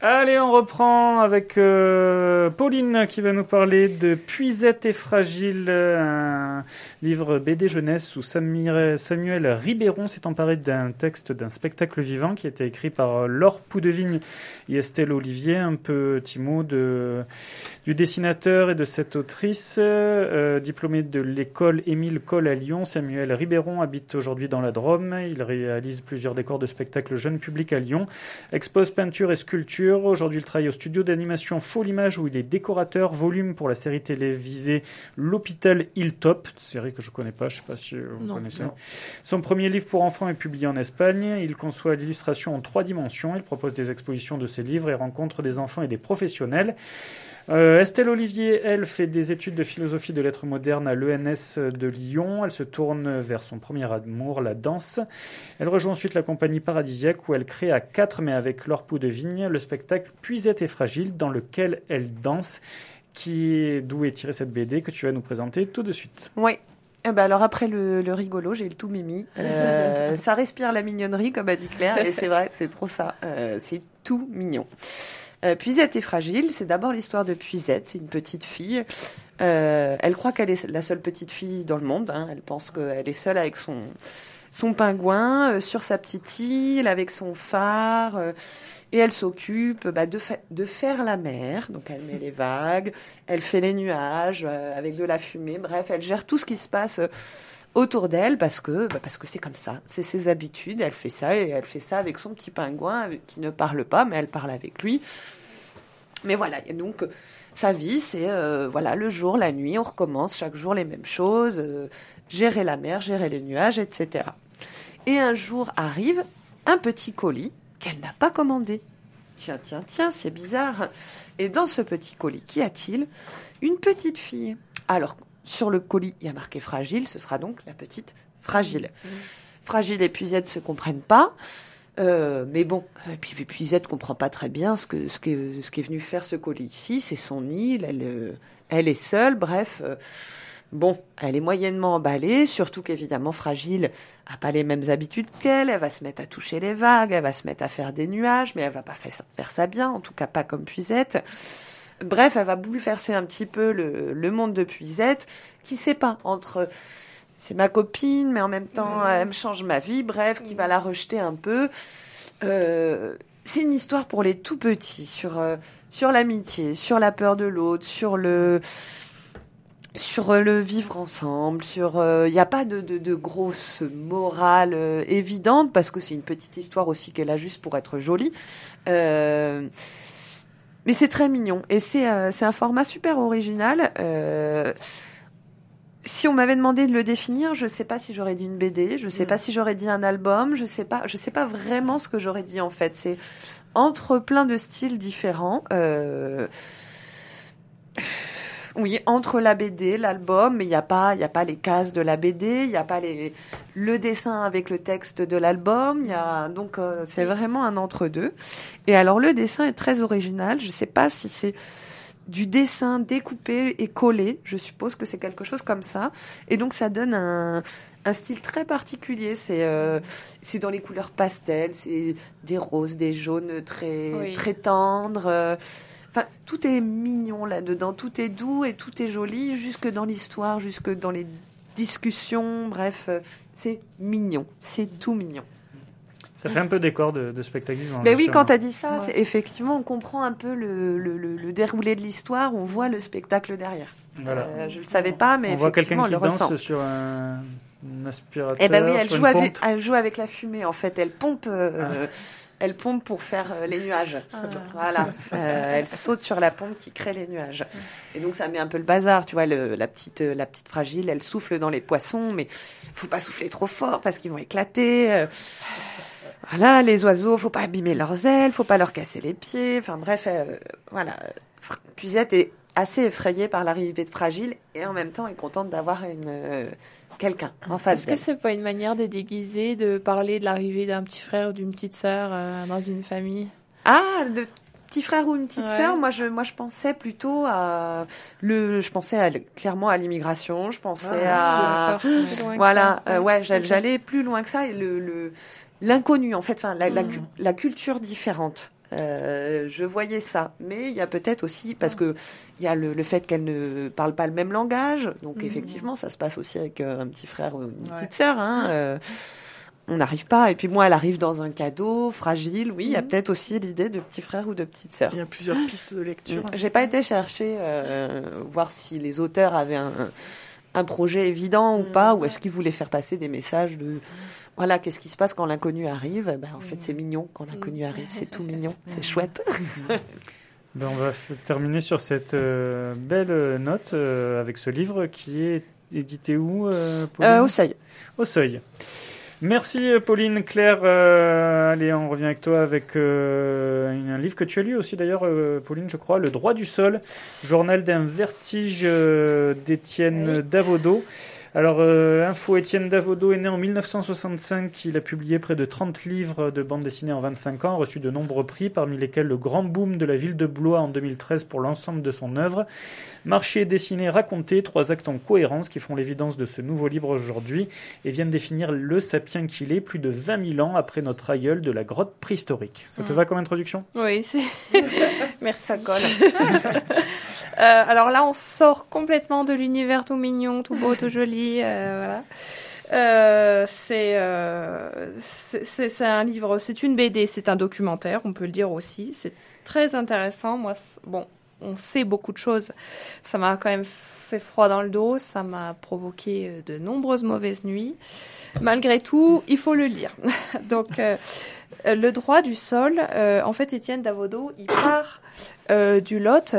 Allez, on reprend avec euh, Pauline qui va nous parler de Puisette et Fragile, un livre B D jeunesse où Samuel, Samuel Ribéron s'est emparé d'un texte, d'un spectacle vivant qui a été écrit par Laure Poudevigne et Estelle Olivier. Un petit mot de, du dessinateur et de cette autrice. Euh, diplômé de l'école Émile Coll à Lyon, Samuel Ribéron habite aujourd'hui dans la Drôme. Il réalise plusieurs décors de spectacles jeunes publics à Lyon, expose peinture et sculpture. Aujourd'hui, il travaille au studio d'animation Faux l'Image où il est décorateur, volume pour la série télévisée L'Hôpital Hilltop, série que je ne connais pas, je ne sais pas si vous Non. connaissez. Non. Son premier livre pour enfants est publié en Espagne. Il conçoit l'illustration en trois dimensions. Il propose des expositions de ses livres et rencontre des enfants et des professionnels. Euh, Estelle Olivier, elle, fait des études de philosophie de lettres modernes à l'E N S de Lyon. Elle se tourne vers son premier amour, la danse. Elle rejoint ensuite la compagnie Paradisiaque où elle crée à quatre, mais avec Laure Poudevigne, le spectacle Puisette et Fragile dans lequel elle danse, qui est, d'où est tirée cette B D que tu vas nous présenter tout de suite. Oui. Eh ben alors après le, le rigolo, j'ai le tout mimi. Euh, ça respire la mignonnerie, comme a dit Claire, et c'est vrai, c'est trop ça. Euh, c'est tout mignon. Euh, Puisette et Fragile, c'est d'abord l'histoire de Puisette, c'est une petite fille. Euh, elle croit qu'elle est la seule petite fille dans le monde. Hein. Elle pense qu'elle est seule avec son, son pingouin euh, sur sa petite île, avec son phare. Euh, et elle s'occupe bah, de, fa- de faire la mer. Donc elle met les vagues, elle fait les nuages euh, avec de la fumée. Bref, elle gère tout ce qui se passe euh, autour d'elle parce que, bah, parce que c'est comme ça. C'est ses habitudes. Elle fait ça et elle fait ça avec son petit pingouin euh, qui ne parle pas, mais elle parle avec lui. Mais voilà, et donc sa vie, c'est euh, voilà, le jour, la nuit, on recommence chaque jour les mêmes choses, euh, gérer la mer, gérer les nuages, et cetera. Et un jour arrive un petit colis qu'elle n'a pas commandé. Tiens, tiens, tiens, c'est bizarre. Et dans ce petit colis, qu'y a-t-il ? Une petite fille. Alors, sur le colis, il y a marqué Fragile, ce sera donc la petite Fragile. Mmh. Fragile et Puisette ne se comprennent pas. Euh, mais bon, et puis, puis Puisette comprend pas très bien ce que ce qu'est ce qu'est venu faire ce colis ici. C'est son île, elle elle est seule. Bref, euh, bon, elle est moyennement emballée. Surtout qu'évidemment Fragile a pas les mêmes habitudes qu'elle. Elle va se mettre à toucher les vagues, elle va se mettre à faire des nuages, mais elle va pas faire ça, faire ça bien. En tout cas, pas comme Puisette. Bref, elle va bouleverser un petit peu le le monde de Puisette, qui sait pas entre c'est ma copine, mais en même temps, mmh. elle me change ma vie. Bref, qui va la rejeter un peu. Euh, c'est une histoire pour les tout petits, sur, euh, sur l'amitié, sur la peur de l'autre, sur le, sur le vivre ensemble. Sur, il n'y a pas de, de, de grosse morale euh, évidente, parce que c'est une petite histoire aussi qu'elle a juste pour être jolie. Euh, mais c'est très mignon. Et c'est, euh, c'est un format super original. Euh, Si on m'avait demandé de le définir, je ne sais pas si j'aurais dit une B D, je ne sais mmh. pas si j'aurais dit un album, je ne sais pas, je sais pas vraiment ce que j'aurais dit en fait. C'est entre plein de styles différents. Euh... Oui, entre la B D, l'album, mais il n'y a pas, il y a pas les cases de la B D, il n'y a pas les le dessin avec le texte de l'album. Il y a donc euh, c'est vraiment un entre-deux. Et alors le dessin est très original. Je ne sais pas si c'est du dessin découpé et collé, je suppose que c'est quelque chose comme ça. Et donc, ça donne un, un style très particulier. C'est, euh, c'est dans les couleurs pastel, c'est des roses, des jaunes très, oui. très tendres. Euh, enfin, tout est mignon là-dedans, tout est doux et tout est joli, jusque dans l'histoire, jusque dans les discussions. Bref, euh, c'est mignon, c'est tout mignon. Ça fait un peu décor de, de spectacle vivant. Mais oui, quand tu as dit ça, ouais. c'est, effectivement, on comprend un peu le, le, le, le déroulé de l'histoire, on voit le spectacle derrière. Voilà. Euh, je ne le savais pas, mais on voit quelqu'un qui le danse ressent. sur un, un aspirateur. Eh ben oui, elle sur joue, une avec, pompe. elle joue avec la fumée, en fait. Elle pompe, euh, ah. elle pompe pour faire euh, les nuages. Ah. Voilà. Euh, elle saute sur la pompe qui crée les nuages. Et donc, ça met un peu le bazar. Tu vois, le, la, petite, la petite Fragile, elle souffle dans les poissons, mais il ne faut pas souffler trop fort parce qu'ils vont éclater. Euh, Voilà, les oiseaux, faut pas abîmer leurs ailes, faut pas leur casser les pieds. Enfin bref, euh, voilà. Puisette est assez effrayée par l'arrivée de Fragile et en même temps est contente d'avoir une euh, quelqu'un en face Est-ce d'elle. que c'est pas une manière de déguiser, de parler de l'arrivée d'un petit frère ou d'une petite sœur euh, dans une famille ? Ah, de petit frère ou une petite ouais. sœur, moi je moi je pensais plutôt à le je pensais à, clairement à l'immigration, je pensais ah, à voilà, euh, ouais, j'allais, j'allais plus loin que ça et le, le l'inconnu en fait, enfin la, mmh. la, la culture différente. Euh, je voyais ça. Mais il y a peut-être aussi, parce que il y a le, le fait qu'elle ne parle pas le même langage. Donc, mmh. effectivement, ça se passe aussi avec euh, un petit frère ou une ouais. petite sœur. Hein, euh, on n'arrive pas. Et puis moi, elle arrive dans un cadeau fragile. Oui, il mmh. y a peut-être aussi l'idée de petit frère ou de petite sœur. Il y a plusieurs pistes de lecture. J'ai pas été chercher, euh, voir si les auteurs avaient un, un projet évident ou pas, ou est-ce qu'ils voulaient faire passer des messages de... Voilà, qu'est-ce qui se passe quand l'inconnu arrive ? Ben, en fait, c'est mignon. Quand l'inconnu arrive, c'est tout mignon. C'est chouette. Ben, on va f- terminer sur cette euh, belle note euh, avec ce livre qui est édité où, euh, Pauline ? euh, Au Seuil. Au Seuil. Merci Pauline. Claire, euh, allez, on revient avec toi avec euh, un livre que tu as lu aussi d'ailleurs, euh, Pauline, je crois, Le droit du sol, journal d'un vertige euh, d'Étienne oui. Davodo. Alors, euh, info, Étienne Davodo est né en mille neuf cent soixante-cinq. Il a publié près de trente livres de bande dessinée en vingt-cinq ans, reçu de nombreux prix, parmi lesquels le Grand Boom de la ville de Blois en deux mille treize pour l'ensemble de son œuvre. Marché dessiné raconté, trois actes en cohérence qui font l'évidence de ce nouveau livre aujourd'hui et viennent définir le sapien qu'il est plus de vingt mille ans après notre aïeul de la grotte préhistorique. Ça mmh. te va comme introduction ? Oui, c'est... Merci. Ça colle. euh, alors là, on sort complètement de l'univers tout mignon, tout beau, tout joli. Euh, voilà. Euh, c'est, euh, c'est, c'est, c'est un livre, c'est une B D, c'est un documentaire, on peut le dire aussi. C'est très intéressant. Moi, bon, on sait beaucoup de choses. Ça m'a quand même fait froid dans le dos. Ça m'a provoqué de nombreuses mauvaises nuits. Malgré tout, il faut le lire. Donc, euh, le droit du sol, euh, en fait, Étienne Davodo, il part euh, du Lot,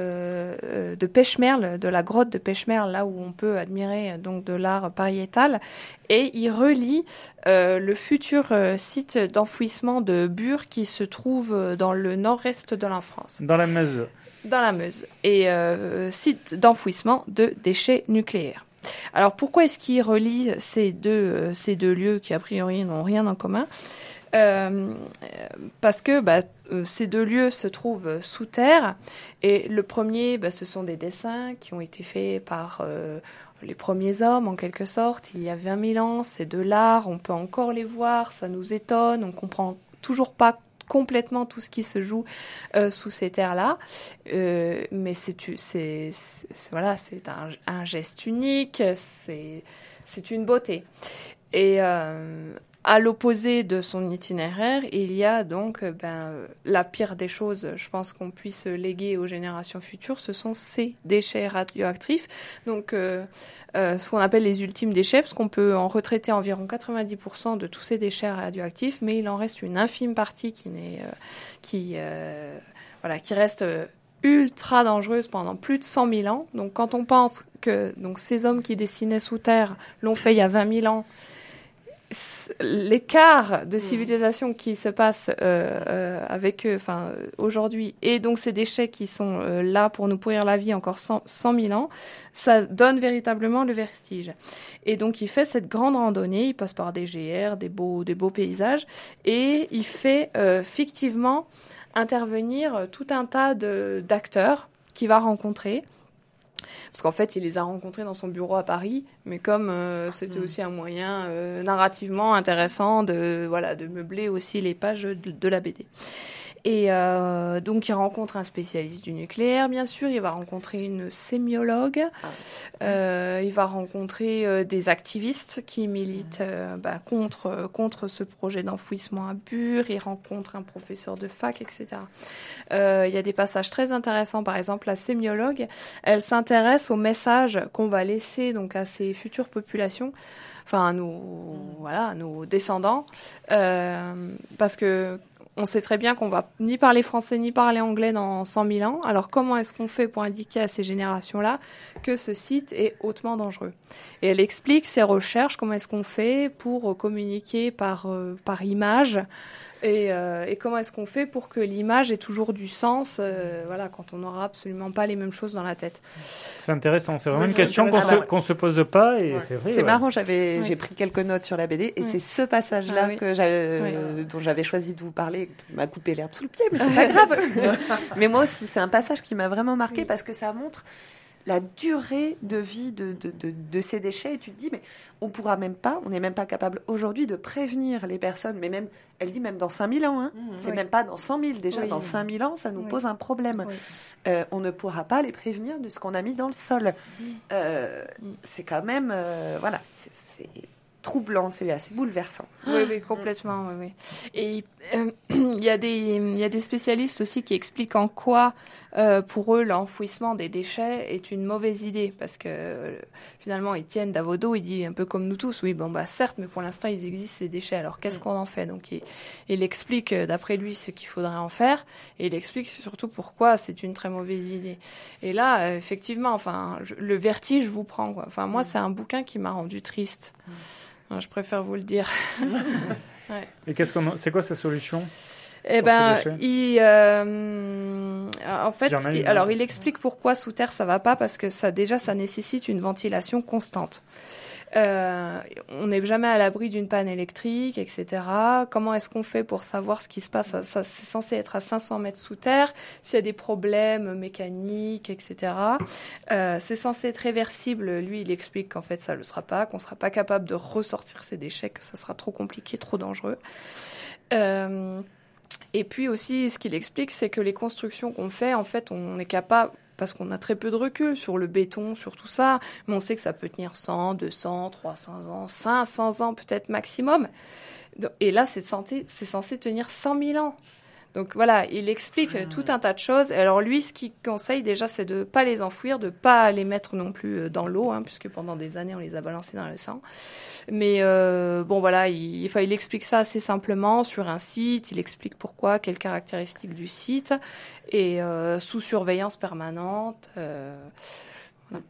euh, de Pêche-Merle, de la grotte de Pêche-Merle, là où on peut admirer donc de l'art pariétal, et il relie euh, le futur euh, site d'enfouissement de Bure qui se trouve dans le nord-est de la France. Dans la Meuse. Dans la Meuse. Et euh, site d'enfouissement de déchets nucléaires. Alors, pourquoi est-ce qu'il relie ces deux, euh, ces deux lieux qui, a priori, n'ont rien en commun ? Euh, parce que bah, euh, ces deux lieux se trouvent sous terre. Et le premier, bah, ce sont des dessins qui ont été faits par euh, les premiers hommes, en quelque sorte. Il y a vingt mille ans, c'est de l'art, on peut encore les voir, ça nous étonne, on comprend toujours pas complètement tout ce qui se joue euh, sous ces terres-là, euh, mais c'est, c'est, c'est, c'est voilà, c'est un, un geste unique, c'est, c'est une beauté. Et euh, à l'opposé de son itinéraire, il y a donc ben, la pire des choses, je pense qu'on puisse léguer aux générations futures, ce sont ces déchets radioactifs, donc euh, euh, ce qu'on appelle les ultimes déchets, parce qu'on peut en retraiter environ quatre-vingt-dix pour cent de tous ces déchets radioactifs, mais il en reste une infime partie qui, n'est, euh, qui, euh, voilà, qui reste ultra dangereuse pendant plus de cent mille ans. Donc quand on pense que donc, ces hommes qui dessinaient sous terre l'ont fait il y a vingt mille ans, l'écart de civilisation qui se passe euh, euh, avec eux, enfin aujourd'hui, et donc ces déchets qui sont euh, là pour nous pourrir la vie encore cent mille ans, ça donne véritablement le vertige. Et donc il fait cette grande randonnée, il passe par des G R, des beaux, des beaux paysages, et il fait euh, fictivement intervenir tout un tas de, d'acteurs qu'il va rencontrer. Parce qu'en fait, il les a rencontrés dans son bureau à Paris, mais comme euh, c'était mmh. aussi un moyen euh, narrativement intéressant de, voilà, de meubler aussi les pages de, de la B D. Et euh, donc, il rencontre un spécialiste du nucléaire, bien sûr. Il va rencontrer une sémiologue. Ah. Euh, il va rencontrer euh, des activistes qui militent euh, bah, contre, contre ce projet d'enfouissement à Bure. Il rencontre un professeur de fac, et cetera. Euh, il y a des passages très intéressants. Par exemple, la sémiologue, elle s'intéresse au message qu'on va laisser donc, à ces futures populations, enfin, à nos, voilà, à nos descendants. Euh, parce que on sait très bien qu'on va ni parler français ni parler anglais dans cent mille ans. Alors comment est-ce qu'on fait pour indiquer à ces générations-là que ce site est hautement dangereux ? Et elle explique ses recherches, comment est-ce qu'on fait pour communiquer par, euh, par image et, euh, et comment est-ce qu'on fait pour que l'image ait toujours du sens, euh, voilà, quand on n'aura absolument pas les mêmes choses dans la tête. C'est intéressant, c'est vraiment oui, une question qu'on se, qu'on se pose pas et ouais. c'est vrai. C'est ouais. marrant, j'avais, ouais. j'ai pris quelques notes sur la B D et ouais. c'est ce passage-là ah, oui. que j'avais, ouais. euh, dont j'avais choisi de vous parler, qui m'a coupé l'herbe sous le pied, mais c'est pas grave. Mais moi aussi, c'est un passage qui m'a vraiment marqué oui. parce que ça montre la durée de vie de, de, de, de ces déchets. Et tu te dis, mais on pourra même pas, on n'est même pas capable aujourd'hui de prévenir les personnes. Mais même, elle dit même dans cinq mille ans, hein. Mmh, c'est oui. même pas dans cent mille. Déjà, oui, dans cinq mille ans, ça nous oui. pose un problème. Oui. Euh, on ne pourra pas les prévenir de ce qu'on a mis dans le sol. Oui. Euh, oui. C'est quand même, euh, voilà, c'est... c'est... troublant, c'est assez bouleversant. Oui, oui, complètement, oui, oui. Et euh, il y a des, il y a des spécialistes aussi qui expliquent en quoi, euh, pour eux, l'enfouissement des déchets est une mauvaise idée, parce que euh, finalement, Étienne Davodo, il dit un peu comme nous tous, oui, bon, bah certes, mais pour l'instant, ils existent ces déchets. Alors, qu'est-ce qu'on en fait ? Donc, il, il explique, d'après lui, ce qu'il faudrait en faire, et il explique surtout pourquoi c'est une très mauvaise idée. Et là, euh, effectivement, enfin, je, le vertige vous prend, quoi. Enfin, moi, c'est un bouquin qui m'a rendu triste. Je préfère vous le dire. Ouais. Et qu'est-ce qu'on, c'est quoi sa solution ? Eh ben, il, euh, en fait, si il, alors il explique pourquoi sous terre ça va pas, parce que ça déjà ça nécessite une ventilation constante. Euh, on n'est jamais à l'abri d'une panne électrique, et cetera. Comment est-ce qu'on fait pour savoir ce qui se passe ? Ça, ça, c'est censé être à cinq cents mètres sous terre. S'il y a des problèmes mécaniques, et cetera. Euh, c'est censé être réversible. Lui, il explique qu'en fait, ça ne le sera pas, qu'on ne sera pas capable de ressortir ces déchets, que ça sera trop compliqué, trop dangereux. Euh, et puis aussi, ce qu'il explique, c'est que les constructions qu'on fait, en fait, on est capable... parce qu'on a très peu de recul sur le béton, sur tout ça, mais on sait que ça peut tenir cent, deux cents, trois cents ans, cinq cents ans peut-être maximum. Et là, c'est censé, c'est censé tenir cent mille ans. Donc voilà, il explique mmh. tout un tas de choses. Et alors lui, ce qu'il conseille déjà, c'est de ne pas les enfouir, de ne pas les mettre non plus dans l'eau, hein, puisque pendant des années, on les a balancés dans le sang. Mais euh, bon, voilà, il, enfin, il explique ça assez simplement sur un site. Il explique pourquoi, quelles caractéristiques du site, et euh, sous surveillance permanente. Euh, voilà.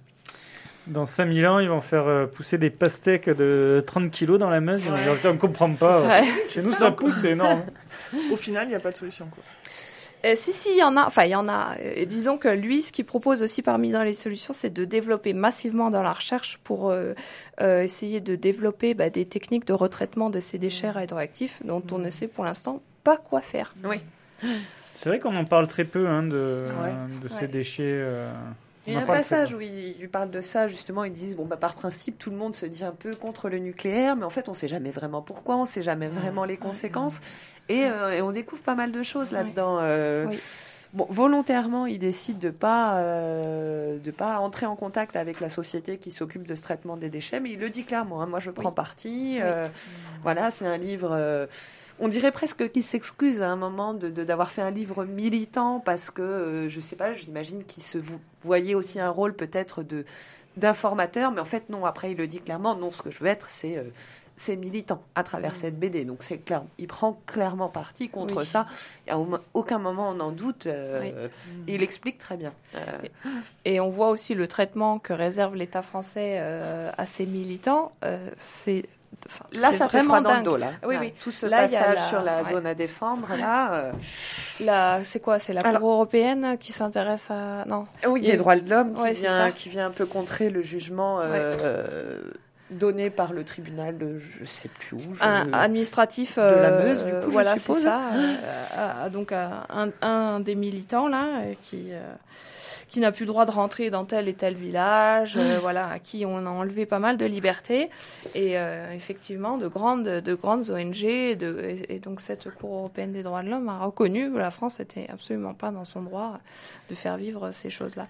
Dans cinq mille ans, ils vont faire pousser des pastèques de trente kilos dans la Meuse. Ouais. Ils vont dire, on ne comprend pas. Chez nous, ça, ça pousse, c'est énorme. Au final, il n'y a pas de solution, quoi. Euh, si, si, il y en a. Enfin, il y en a. Et disons que lui, ce qu'il propose aussi parmi dans les solutions, c'est de développer massivement dans la recherche pour euh, euh, essayer de développer bah, des techniques de retraitement de ces déchets radioactifs dont on ne sait pour l'instant pas quoi faire. Oui. C'est vrai qu'on en parle très peu hein, de, ouais. de ces ouais. déchets. Euh... Il y a un passage où il, il parle de ça, justement, ils disent, bon, bah, par principe, tout le monde se dit un peu contre le nucléaire, mais en fait, on ne sait jamais vraiment pourquoi, on ne sait jamais vraiment les conséquences, et, euh, et on découvre pas mal de choses là-dedans. Euh, oui. Bon, volontairement, il décide de ne pas, euh, de pas entrer en contact avec la société qui s'occupe de ce traitement des déchets, mais il le dit clairement, hein, moi, je prends oui. parti, euh, oui. voilà, c'est un livre... Euh, on dirait presque qu'il s'excuse à un moment de, de, d'avoir fait un livre militant parce que, euh, je ne sais pas, j'imagine qu'il se voyait aussi un rôle peut-être de, d'informateur, mais en fait, non, après, il le dit clairement, non, ce que je veux être, c'est, euh, c'est militant à travers mmh. cette B D. Donc, c'est clair, il prend clairement parti contre oui. ça. Et à aucun moment, on en doute. Euh, oui. mmh. Il explique très bien. Euh, et, et on voit aussi le traitement que réserve l'État français euh, à ses militants. Euh, c'est... Enfin, là, ça fait froid dans le dos, là. Oui, là, oui. Tout ce là, passage y a la... sur la ouais. zone à défendre, là... Euh... La... C'est quoi ? C'est la Cour Alors... européenne qui s'intéresse à... Non. Oui, des droits de l'homme, qui, ouais, vient, qui vient un peu contrer le jugement euh, ouais. euh, donné par le tribunal de... Je ne sais plus où. Je... Un, administratif de la Meuse, du coup, euh, voilà, je suppose. C'est ça. euh, à, donc, à un, un des militants, là, qui... Euh... qui n'a plus le droit de rentrer dans tel et tel village, euh, voilà, à qui on a enlevé pas mal de liberté. Et euh, effectivement, de grandes, de grandes O N G, de, et, et donc cette Cour européenne des droits de l'homme a reconnu que la France n'était absolument pas dans son droit de faire vivre ces choses-là.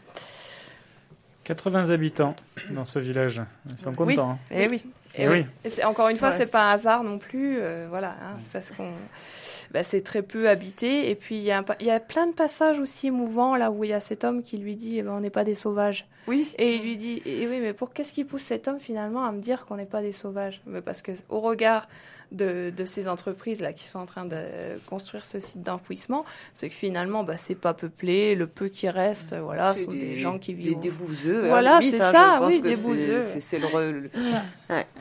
quatre-vingts habitants dans ce village. Ils sont contents. Oui, hein. et oui. Et, et oui. oui. Et c'est, encore une fois, ouais. c'est pas un hasard non plus. Euh, voilà, hein, c'est parce qu'on... Bah, c'est très peu habité. Et puis, il y, y a plein de passages aussi émouvants, là où il y a cet homme qui lui dit eh ben, « on n'est pas des sauvages ». Oui. Et il lui dit et oui, mais pour qu'est-ce qui pousse cet homme, finalement, à me dire qu'on n'est pas des sauvages ? Mais parce qu'au regard de, de ces entreprises-là qui sont en train de construire ce site d'enfouissement, c'est que finalement, bah, c'est pas peuplé. Le peu qui reste, voilà, c'est sont des, des gens qui vivent... Des débouseux. Voilà, limite, c'est hein, ça, oui, débouseux. C'est, c'est, c'est le... Re... ça. Ouais.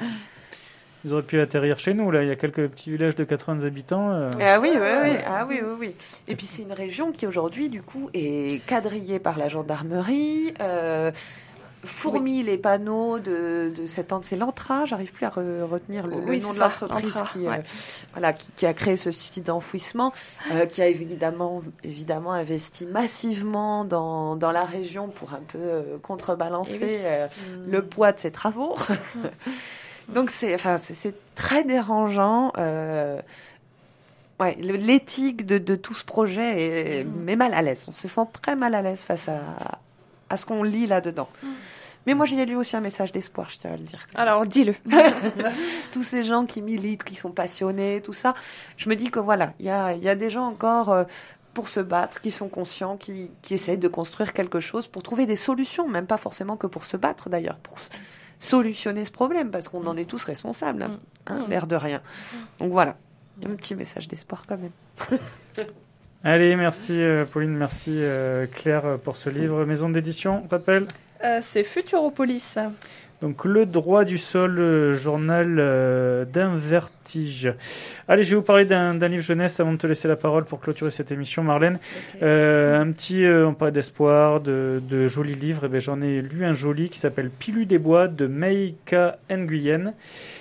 Ils auraient pu atterrir chez nous, là. Il y a quelques petits villages de quatre-vingts habitants. Euh... Ah oui, oui, oui. Ah oui, oui, oui. Et puis, c'est une région qui, aujourd'hui, du coup, est quadrillée par la gendarmerie. Euh, fourmillent oui. les panneaux de, de cette... C'est l'Antra, j'arrive plus à re, retenir le, oui, le nom de ça, l'entreprise qui, ouais. euh, voilà, qui, qui a créé ce site d'enfouissement, euh, qui a évidemment, évidemment investi massivement dans, dans la région pour un peu euh, contrebalancer oui. euh, mmh. le poids de ses travaux. Donc c'est, enfin, c'est, c'est très dérangeant. Euh, ouais, l'éthique de, de tout ce projet est, mmh. met mal à l'aise. On se sent très mal à l'aise face à, à ce qu'on lit là-dedans. Mmh. Mais moi, j'y ai lu aussi un message d'espoir, je tiens à le dire. Alors, dis-le. Tous ces gens qui militent, qui sont passionnés, tout ça. Je me dis que voilà, il y a, y a des gens encore euh, pour se battre, qui sont conscients, qui, qui essayent de construire quelque chose pour trouver des solutions, même pas forcément que pour se battre d'ailleurs, pour s- solutionner ce problème, parce qu'on en est tous responsables, hein, hein, l'air de rien. Donc voilà, un petit message d'espoir quand même. Allez, merci euh, Pauline, merci euh, Claire pour ce livre. Maison d'édition, on rappelle euh, C'est Futuropolis. Donc le droit du sol, euh, journal euh, d'un vertige. Allez, je vais vous parler d'un, d'un livre jeunesse avant de te laisser la parole pour clôturer cette émission, Marlène. Okay. Euh, un petit, euh, on parlait d'espoir, de, de jolis livres. Et bien, j'en ai lu un joli qui s'appelle Pilu des bois de Meika Nguyen.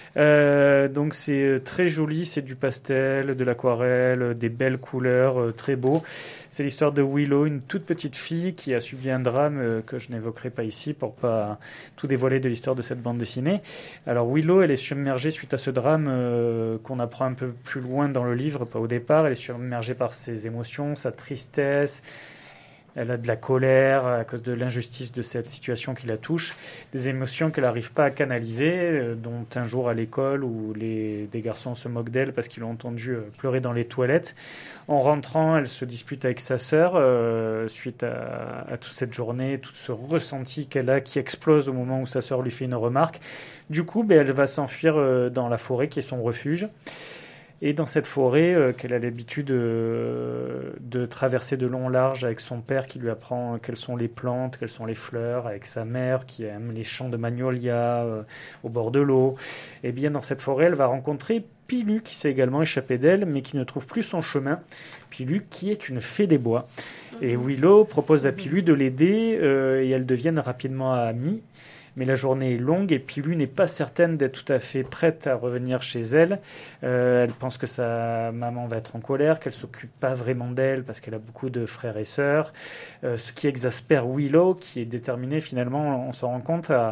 Euh, donc c'est très joli, c'est du pastel, de l'aquarelle, des belles couleurs, euh, très beau. C'est l'histoire de Willow, une toute petite fille qui a subi un drame euh, que je n'évoquerai pas ici pour pas tout dévoiler de l'histoire de cette bande dessinée. Alors Willow, elle est submergée suite à ce drame euh, qu'on apprend un peu plus loin dans le livre, pas au départ. Elle est submergée par ses émotions, sa tristesse. Elle a de la colère à cause de l'injustice de cette situation qui la touche, des émotions qu'elle n'arrive pas à canaliser, euh, dont un jour à l'école où les, des garçons se moquent d'elle parce qu'ils l'ont entendu euh, pleurer dans les toilettes. En rentrant, elle se dispute avec sa sœur euh, suite à, à toute cette journée, tout ce ressenti qu'elle a qui explose au moment où sa sœur lui fait une remarque. Du coup, ben, elle va s'enfuir euh, dans la forêt qui est son refuge. Et dans cette forêt euh, qu'elle a l'habitude euh, de traverser de long en large avec son père qui lui apprend quelles sont les plantes, quelles sont les fleurs, avec sa mère qui aime les champs de magnolia euh, au bord de l'eau, et bien dans cette forêt elle va rencontrer Pilu qui s'est également échappé d'elle mais qui ne trouve plus son chemin. Pilu qui est une fée des bois. Et Willow propose à Pilu de l'aider euh, et elles deviennent rapidement amies. Mais la journée est longue et Pilu n'est pas certaine d'être tout à fait prête à revenir chez elle. Euh, elle pense que sa maman va être en colère, qu'elle ne s'occupe pas vraiment d'elle parce qu'elle a beaucoup de frères et sœurs. Euh, ce qui exaspère Willow, qui est déterminée finalement, on s'en rend compte, à,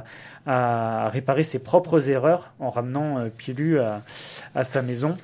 à réparer ses propres erreurs en ramenant euh, Pilu à, à sa maison.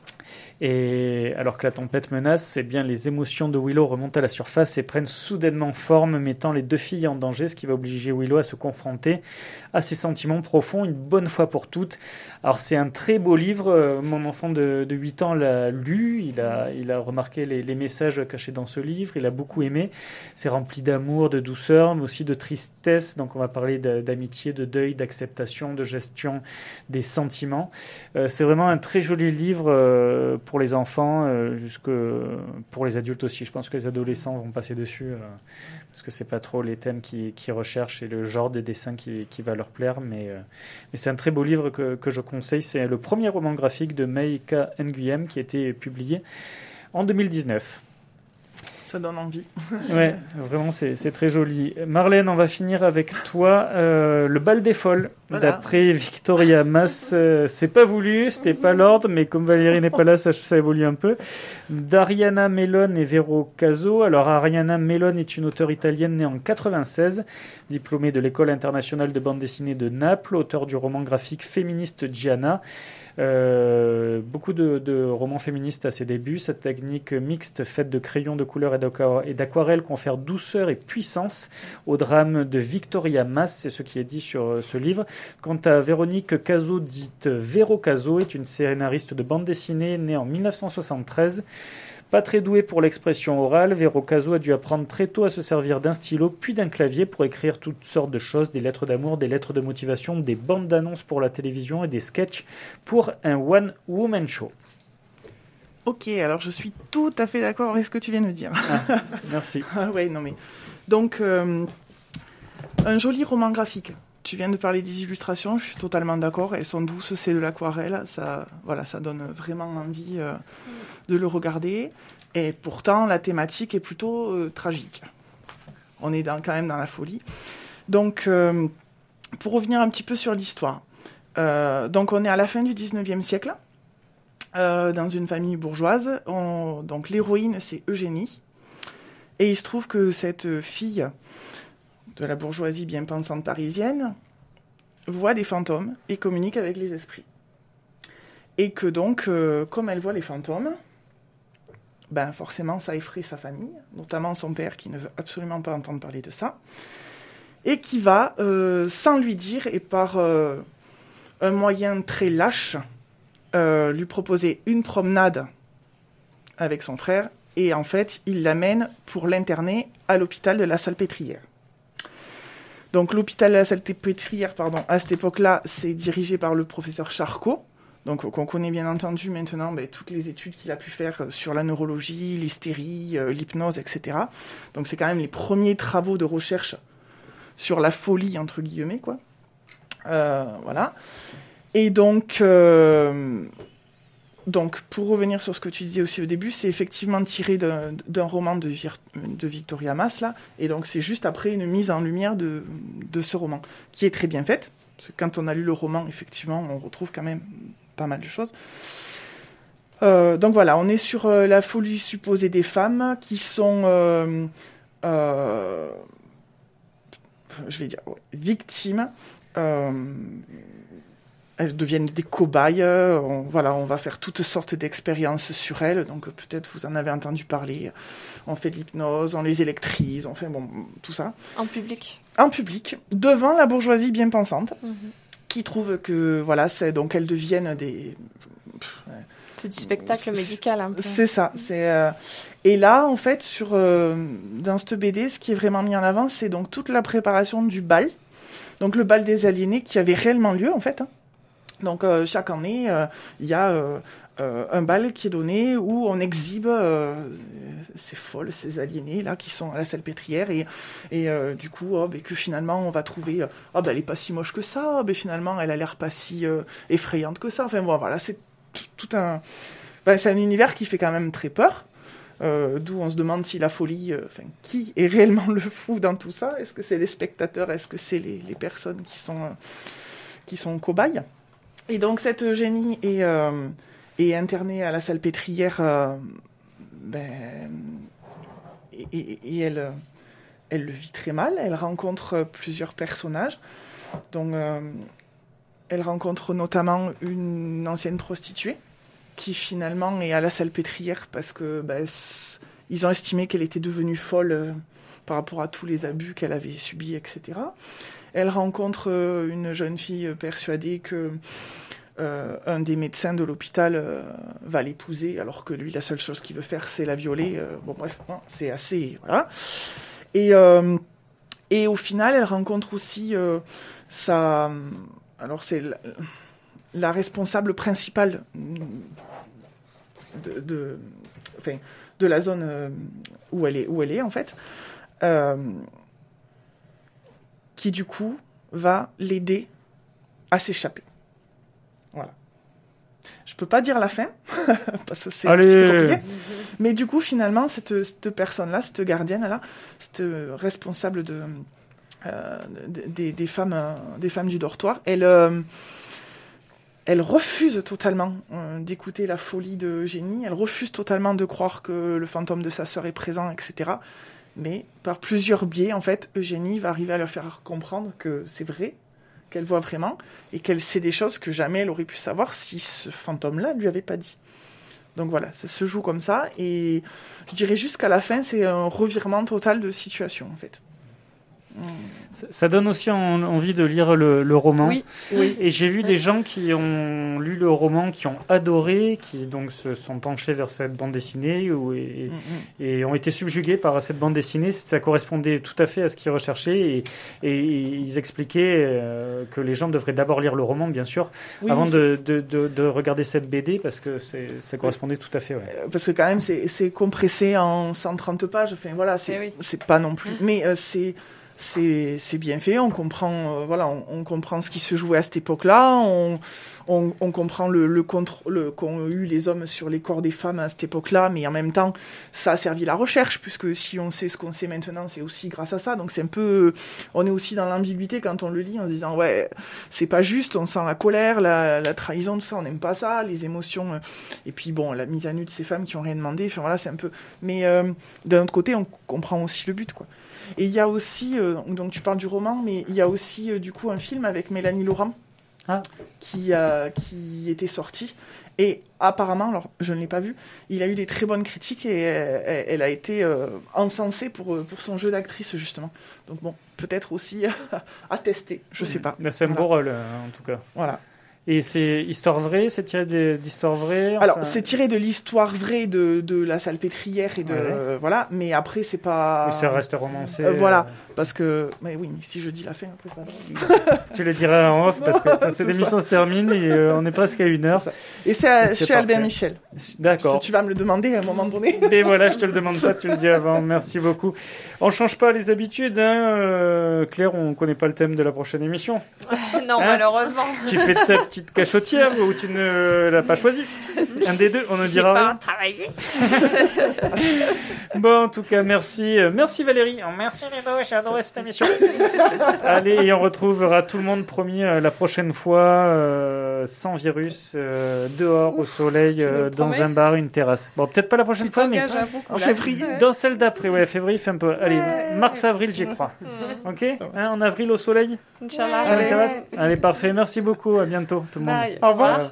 Et alors que la tempête menace, eh bien, les émotions de Willow remontent à la surface et prennent soudainement forme, mettant les deux filles en danger, ce qui va obliger Willow à se confronter à ses sentiments profonds une bonne fois pour toutes. Alors c'est un très beau livre, mon enfant de, de huit ans l'a lu, il a, il a remarqué les, les messages cachés dans ce livre, il a beaucoup aimé. C'est rempli d'amour, de douceur, mais aussi de tristesse, donc on va parler de, d'amitié, de deuil, d'acceptation, de gestion des sentiments. Euh, c'est vraiment un très joli livre euh, pour les enfants, euh, jusque pour les adultes aussi. Je pense que les adolescents vont passer dessus euh, parce que c'est pas trop les thèmes qu'ils, qu'ils recherchent et le genre de dessin qui, qui va leur plaire. Mais, euh, mais c'est un très beau livre que, que je conseille. C'est le premier roman graphique de Meika Nguyen qui a été publié en deux mille dix-neuf. Ça donne envie. Ouais, vraiment, c'est, c'est très joli. Marlène, on va finir avec toi. Euh, le bal des folles, voilà. D'après Victoria Mass. Euh, c'est pas voulu, c'était pas l'ordre, mais comme Valérie n'est pas là, ça, ça évolue un peu. D'Ariana Melon et Vero Caso. Alors, Ariana Melon est une auteure italienne née en quatre-vingt-seize, diplômée de l'École internationale de bande dessinée de Naples, auteure du roman graphique féministe Gianna. Euh, beaucoup de, de romans féministes à ses débuts. Cette technique mixte faite de crayons de couleur et d'aquarelle confère douceur et puissance au drame de Victoria Mass, c'est ce qui est dit sur ce livre. Quant à Véronique Caso, dite Vero Caso, est une scénariste de bande dessinée née en dix-neuf cent soixante-treize. Pas très douée pour l'expression orale, Vero Caso a dû apprendre très tôt à se servir d'un stylo puis d'un clavier pour écrire toutes sortes de choses, des lettres d'amour, des lettres de motivation, des bandes d'annonces pour la télévision et des sketchs pour un one-woman show. Ok, alors je suis tout à fait d'accord avec ce que tu viens de dire. Ah, merci. Ah ouais, non mais... Donc, euh, un joli roman graphique. Tu viens de parler des illustrations, je suis totalement d'accord. Elles sont douces, c'est de l'aquarelle. Ça, voilà, ça donne vraiment envie euh, de le regarder. Et pourtant, la thématique est plutôt euh, tragique. On est dans, quand même dans la folie. Donc, euh, pour revenir un petit peu sur l'histoire. Euh, donc, on est à la fin du dix-neuvième siècle, euh, dans une famille bourgeoise. On, donc, l'héroïne, c'est Eugénie. Et il se trouve que cette fille de la bourgeoisie bien pensante parisienne voit des fantômes et communique avec les esprits. Et que donc, euh, comme elle voit les fantômes, ben forcément ça effraie sa famille, notamment son père qui ne veut absolument pas entendre parler de ça, et qui va, euh, sans lui dire et par euh, un moyen très lâche, euh, lui proposer une promenade avec son frère, et en fait il l'amène pour l'interner à l'hôpital de la Salpêtrière. Donc l'hôpital de la Salpêtrière, pardon, à cette époque-là, c'est dirigé par le professeur Charcot, donc qu'on connaît bien entendu maintenant ben, toutes les études qu'il a pu faire sur la neurologie, l'hystérie, euh, l'hypnose, et cetera. Donc c'est quand même les premiers travaux de recherche sur la folie, entre guillemets, quoi. Euh, voilà. Et donc, euh, donc, pour revenir sur ce que tu disais aussi au début, c'est effectivement tiré d'un, d'un roman de, Vir- de Victoria Mass, là, et donc c'est juste après une mise en lumière de, de ce roman, qui est très bien faite, parce que quand on a lu le roman, effectivement, on retrouve quand même pas mal de choses. Euh, donc voilà, on est sur euh, la folie supposée des femmes qui sont, euh, euh, je vais dire, ouais, victimes. Euh, elles deviennent des cobayes. On, voilà, on va faire toutes sortes d'expériences sur elles. Donc peut-être vous en avez entendu parler. On fait de l'hypnose, on les électrise, on fait bon tout ça. En public. En public, devant la bourgeoisie bien pensante. Mm-hmm. Qui trouvent que voilà, c'est donc elles deviennent des. C'est du spectacle c'est, médical un peu. C'est ça. C'est euh... et là en fait sur euh, dans cette B D, ce qui est vraiment mis en avant, c'est donc toute la préparation du bal, donc le bal des aliénés qui avait réellement lieu en fait. Hein. Donc euh, chaque année, il euh, y a euh, euh, un bal qui est donné où on exhibe euh, ces folles, ces aliénés là qui sont à la Salpêtrière et et euh, du coup oh, ben, que finalement on va trouver oh, ben, elle est pas si moche que ça, ben, finalement elle a l'air pas si euh, effrayante que ça. Enfin bon voilà, c'est tout, tout un ben, c'est un univers qui fait quand même très peur. Euh, d'où on se demande si la folie, euh, enfin qui est réellement le fou dans tout ça. Est-ce que c'est les spectateurs, est-ce que c'est les, les personnes qui sont euh, qui sont cobayes. Et donc cette Eugénie est euh, est internée à la Salpêtrière, euh, ben, et, et, et elle, elle le vit très mal. Elle rencontre plusieurs personnages. Donc, euh, elle rencontre notamment une ancienne prostituée qui finalement est à la Salpêtrière parce que ben, ils ont estimé qu'elle était devenue folle euh, par rapport à tous les abus qu'elle avait subis, et cetera. Elle rencontre euh, une jeune fille persuadée que Euh, un des médecins de l'hôpital euh, va l'épouser, alors que lui, la seule chose qu'il veut faire, c'est la violer. Euh, bon, bref, non, c'est assez... Voilà. Et, euh, et au final, elle rencontre aussi euh, sa... Alors, c'est la, la responsable principale de, de, enfin, de la zone euh, où, elle est, où elle est, en fait, euh, qui, du coup, va l'aider à s'échapper. Voilà. Je peux pas dire la fin, parce que c'est Allez. un petit peu compliqué. Mais du coup, finalement, cette, cette personne-là, cette gardienne-là, cette responsable de, euh, de, des, des, femmes, euh, des femmes du dortoir, elle, euh, elle refuse totalement euh, d'écouter la folie de Eugénie, elle refuse totalement de croire que le fantôme de sa sœur est présent, et cetera. Mais par plusieurs biais, en fait, Eugénie va arriver à leur faire comprendre que c'est vrai, qu'elle voit vraiment, et qu'elle sait des choses que jamais elle aurait pu savoir si ce fantôme-là ne lui avait pas dit. Donc voilà, ça se joue comme ça, et je dirais jusqu'à la fin, c'est un revirement total de situation, en fait. Ça, ça donne aussi en, envie de lire le, le roman. Oui, oui. Et j'ai vu des gens qui ont lu le roman, qui ont adoré, qui donc se sont penchés vers cette bande dessinée ou, et, mm-hmm. et ont été subjugués par cette bande dessinée. Ça correspondait tout à fait à ce qu'ils recherchaient et, et ils expliquaient euh, que les gens devraient d'abord lire le roman, bien sûr, oui, avant de, de, de, de regarder cette B D parce que c'est, ça correspondait oui. tout à fait. Ouais. Parce que quand même, c'est, c'est compressé en cent trente pages. Enfin voilà, c'est, oui. c'est pas non plus. Mm. Mais euh, c'est c'est, c'est bien fait. On comprend, euh, voilà, on, on comprend ce qui se jouait à cette époque-là. On, on, on comprend le, le contrôle qu'ont eu les hommes sur les corps des femmes à cette époque-là, mais en même temps, ça a servi la recherche, puisque si on sait ce qu'on sait maintenant, c'est aussi grâce à ça. Donc c'est un peu, on est aussi dans l'ambiguïté quand on le lit en se disant ouais, c'est pas juste. On sent la colère, la, la trahison, tout ça. On n'aime pas ça, les émotions. Et puis bon, la mise à nu de ces femmes qui ont rien demandé. Enfin voilà, c'est un peu. Mais euh, d'un autre côté, on comprend aussi le but, quoi. Et il y a aussi, euh, donc tu parles du roman, mais il y a aussi euh, du coup un film avec Mélanie Laurent ah. qui, euh, qui était sorti. Et apparemment, alors je ne l'ai pas vu, il a eu des très bonnes critiques et elle, elle a été euh, encensée pour, pour son jeu d'actrice justement. Donc bon, peut-être aussi à tester, je ne sais pas. Mais c'est un voilà. beau rôle en tout cas. Voilà. Et c'est histoire vraie, c'est tiré d'histoire vraie. Alors enfin... c'est tiré de l'histoire vraie de, de la Salpêtrière et de ouais. euh, voilà, mais après c'est pas. Et ça reste romancé. Euh, voilà, parce que mais oui, si je dis la fin après c'est pas. Tu le diras en off parce que cette émission se termine et euh, on est presque à une heure. Et c'est, à, c'est chez parfait. Albert Michel. D'accord. Si tu vas me le demander à un moment donné. Et voilà, je te le demande pas, tu le dis avant. Merci beaucoup. On change pas les habitudes, hein, euh, Claire. On connaît pas le thème de la prochaine émission. Non, hein malheureusement. Tu fais ta petite cachotière ou tu ne l'as pas choisi. Un des deux, on ne dira rien. J'ai pas travaillé. Bon, en tout cas, merci, merci Valérie. Merci les deux, j'ai adoré cette émission. Allez, et on retrouvera tout le monde promis la prochaine fois, euh, sans virus, euh, dehors, Ouf, au soleil, euh, dans promets. un bar, une terrasse. Bon, peut-être pas la prochaine tu fois, mais en février. Dans celle d'après, ouais, février, fait un peu. Allez, mars-avril, j'y crois. Ok, hein, en avril au soleil. Inch'Allah. À la terrasse. Allez, parfait. Merci beaucoup. À bientôt, tout le monde. Bye. Au revoir.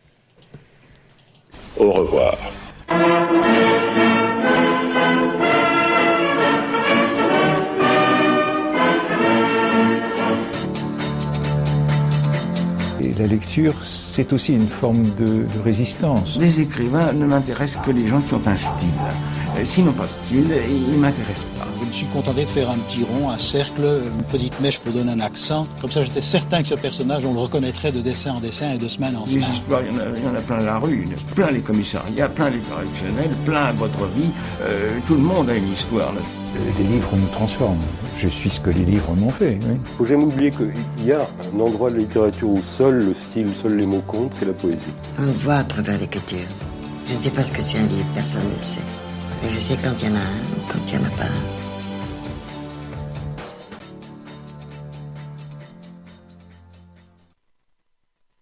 Au revoir. Et la lecture, c'est aussi une forme de, de résistance. Les écrivains ne m'intéressent que les gens qui ont un style. S'ils n'ont pas de style, ils ne m'intéressent pas. Je me suis contenté de faire un petit rond, un cercle, une petite mèche pour donner un accent. Comme ça, j'étais certain que ce personnage, on le reconnaîtrait de dessin en dessin et de semaine en semaine. Les histoires, il y en a, il y en a plein la rue, plein les commissariats, plein les correctionnels, plein votre vie. Euh, tout le monde a une histoire. Les livres nous transforment. Je suis ce que les livres m'ont fait. Il oui. ne faut jamais oublier qu'il y a un endroit de la littérature où seul le style, seuls les mots comptent, c'est la poésie. On voit à travers l'écriture. Je ne sais pas ce que c'est un livre, personne ne le sait. Mais je sais quand il y en a un ou quand il n'y en a pas un.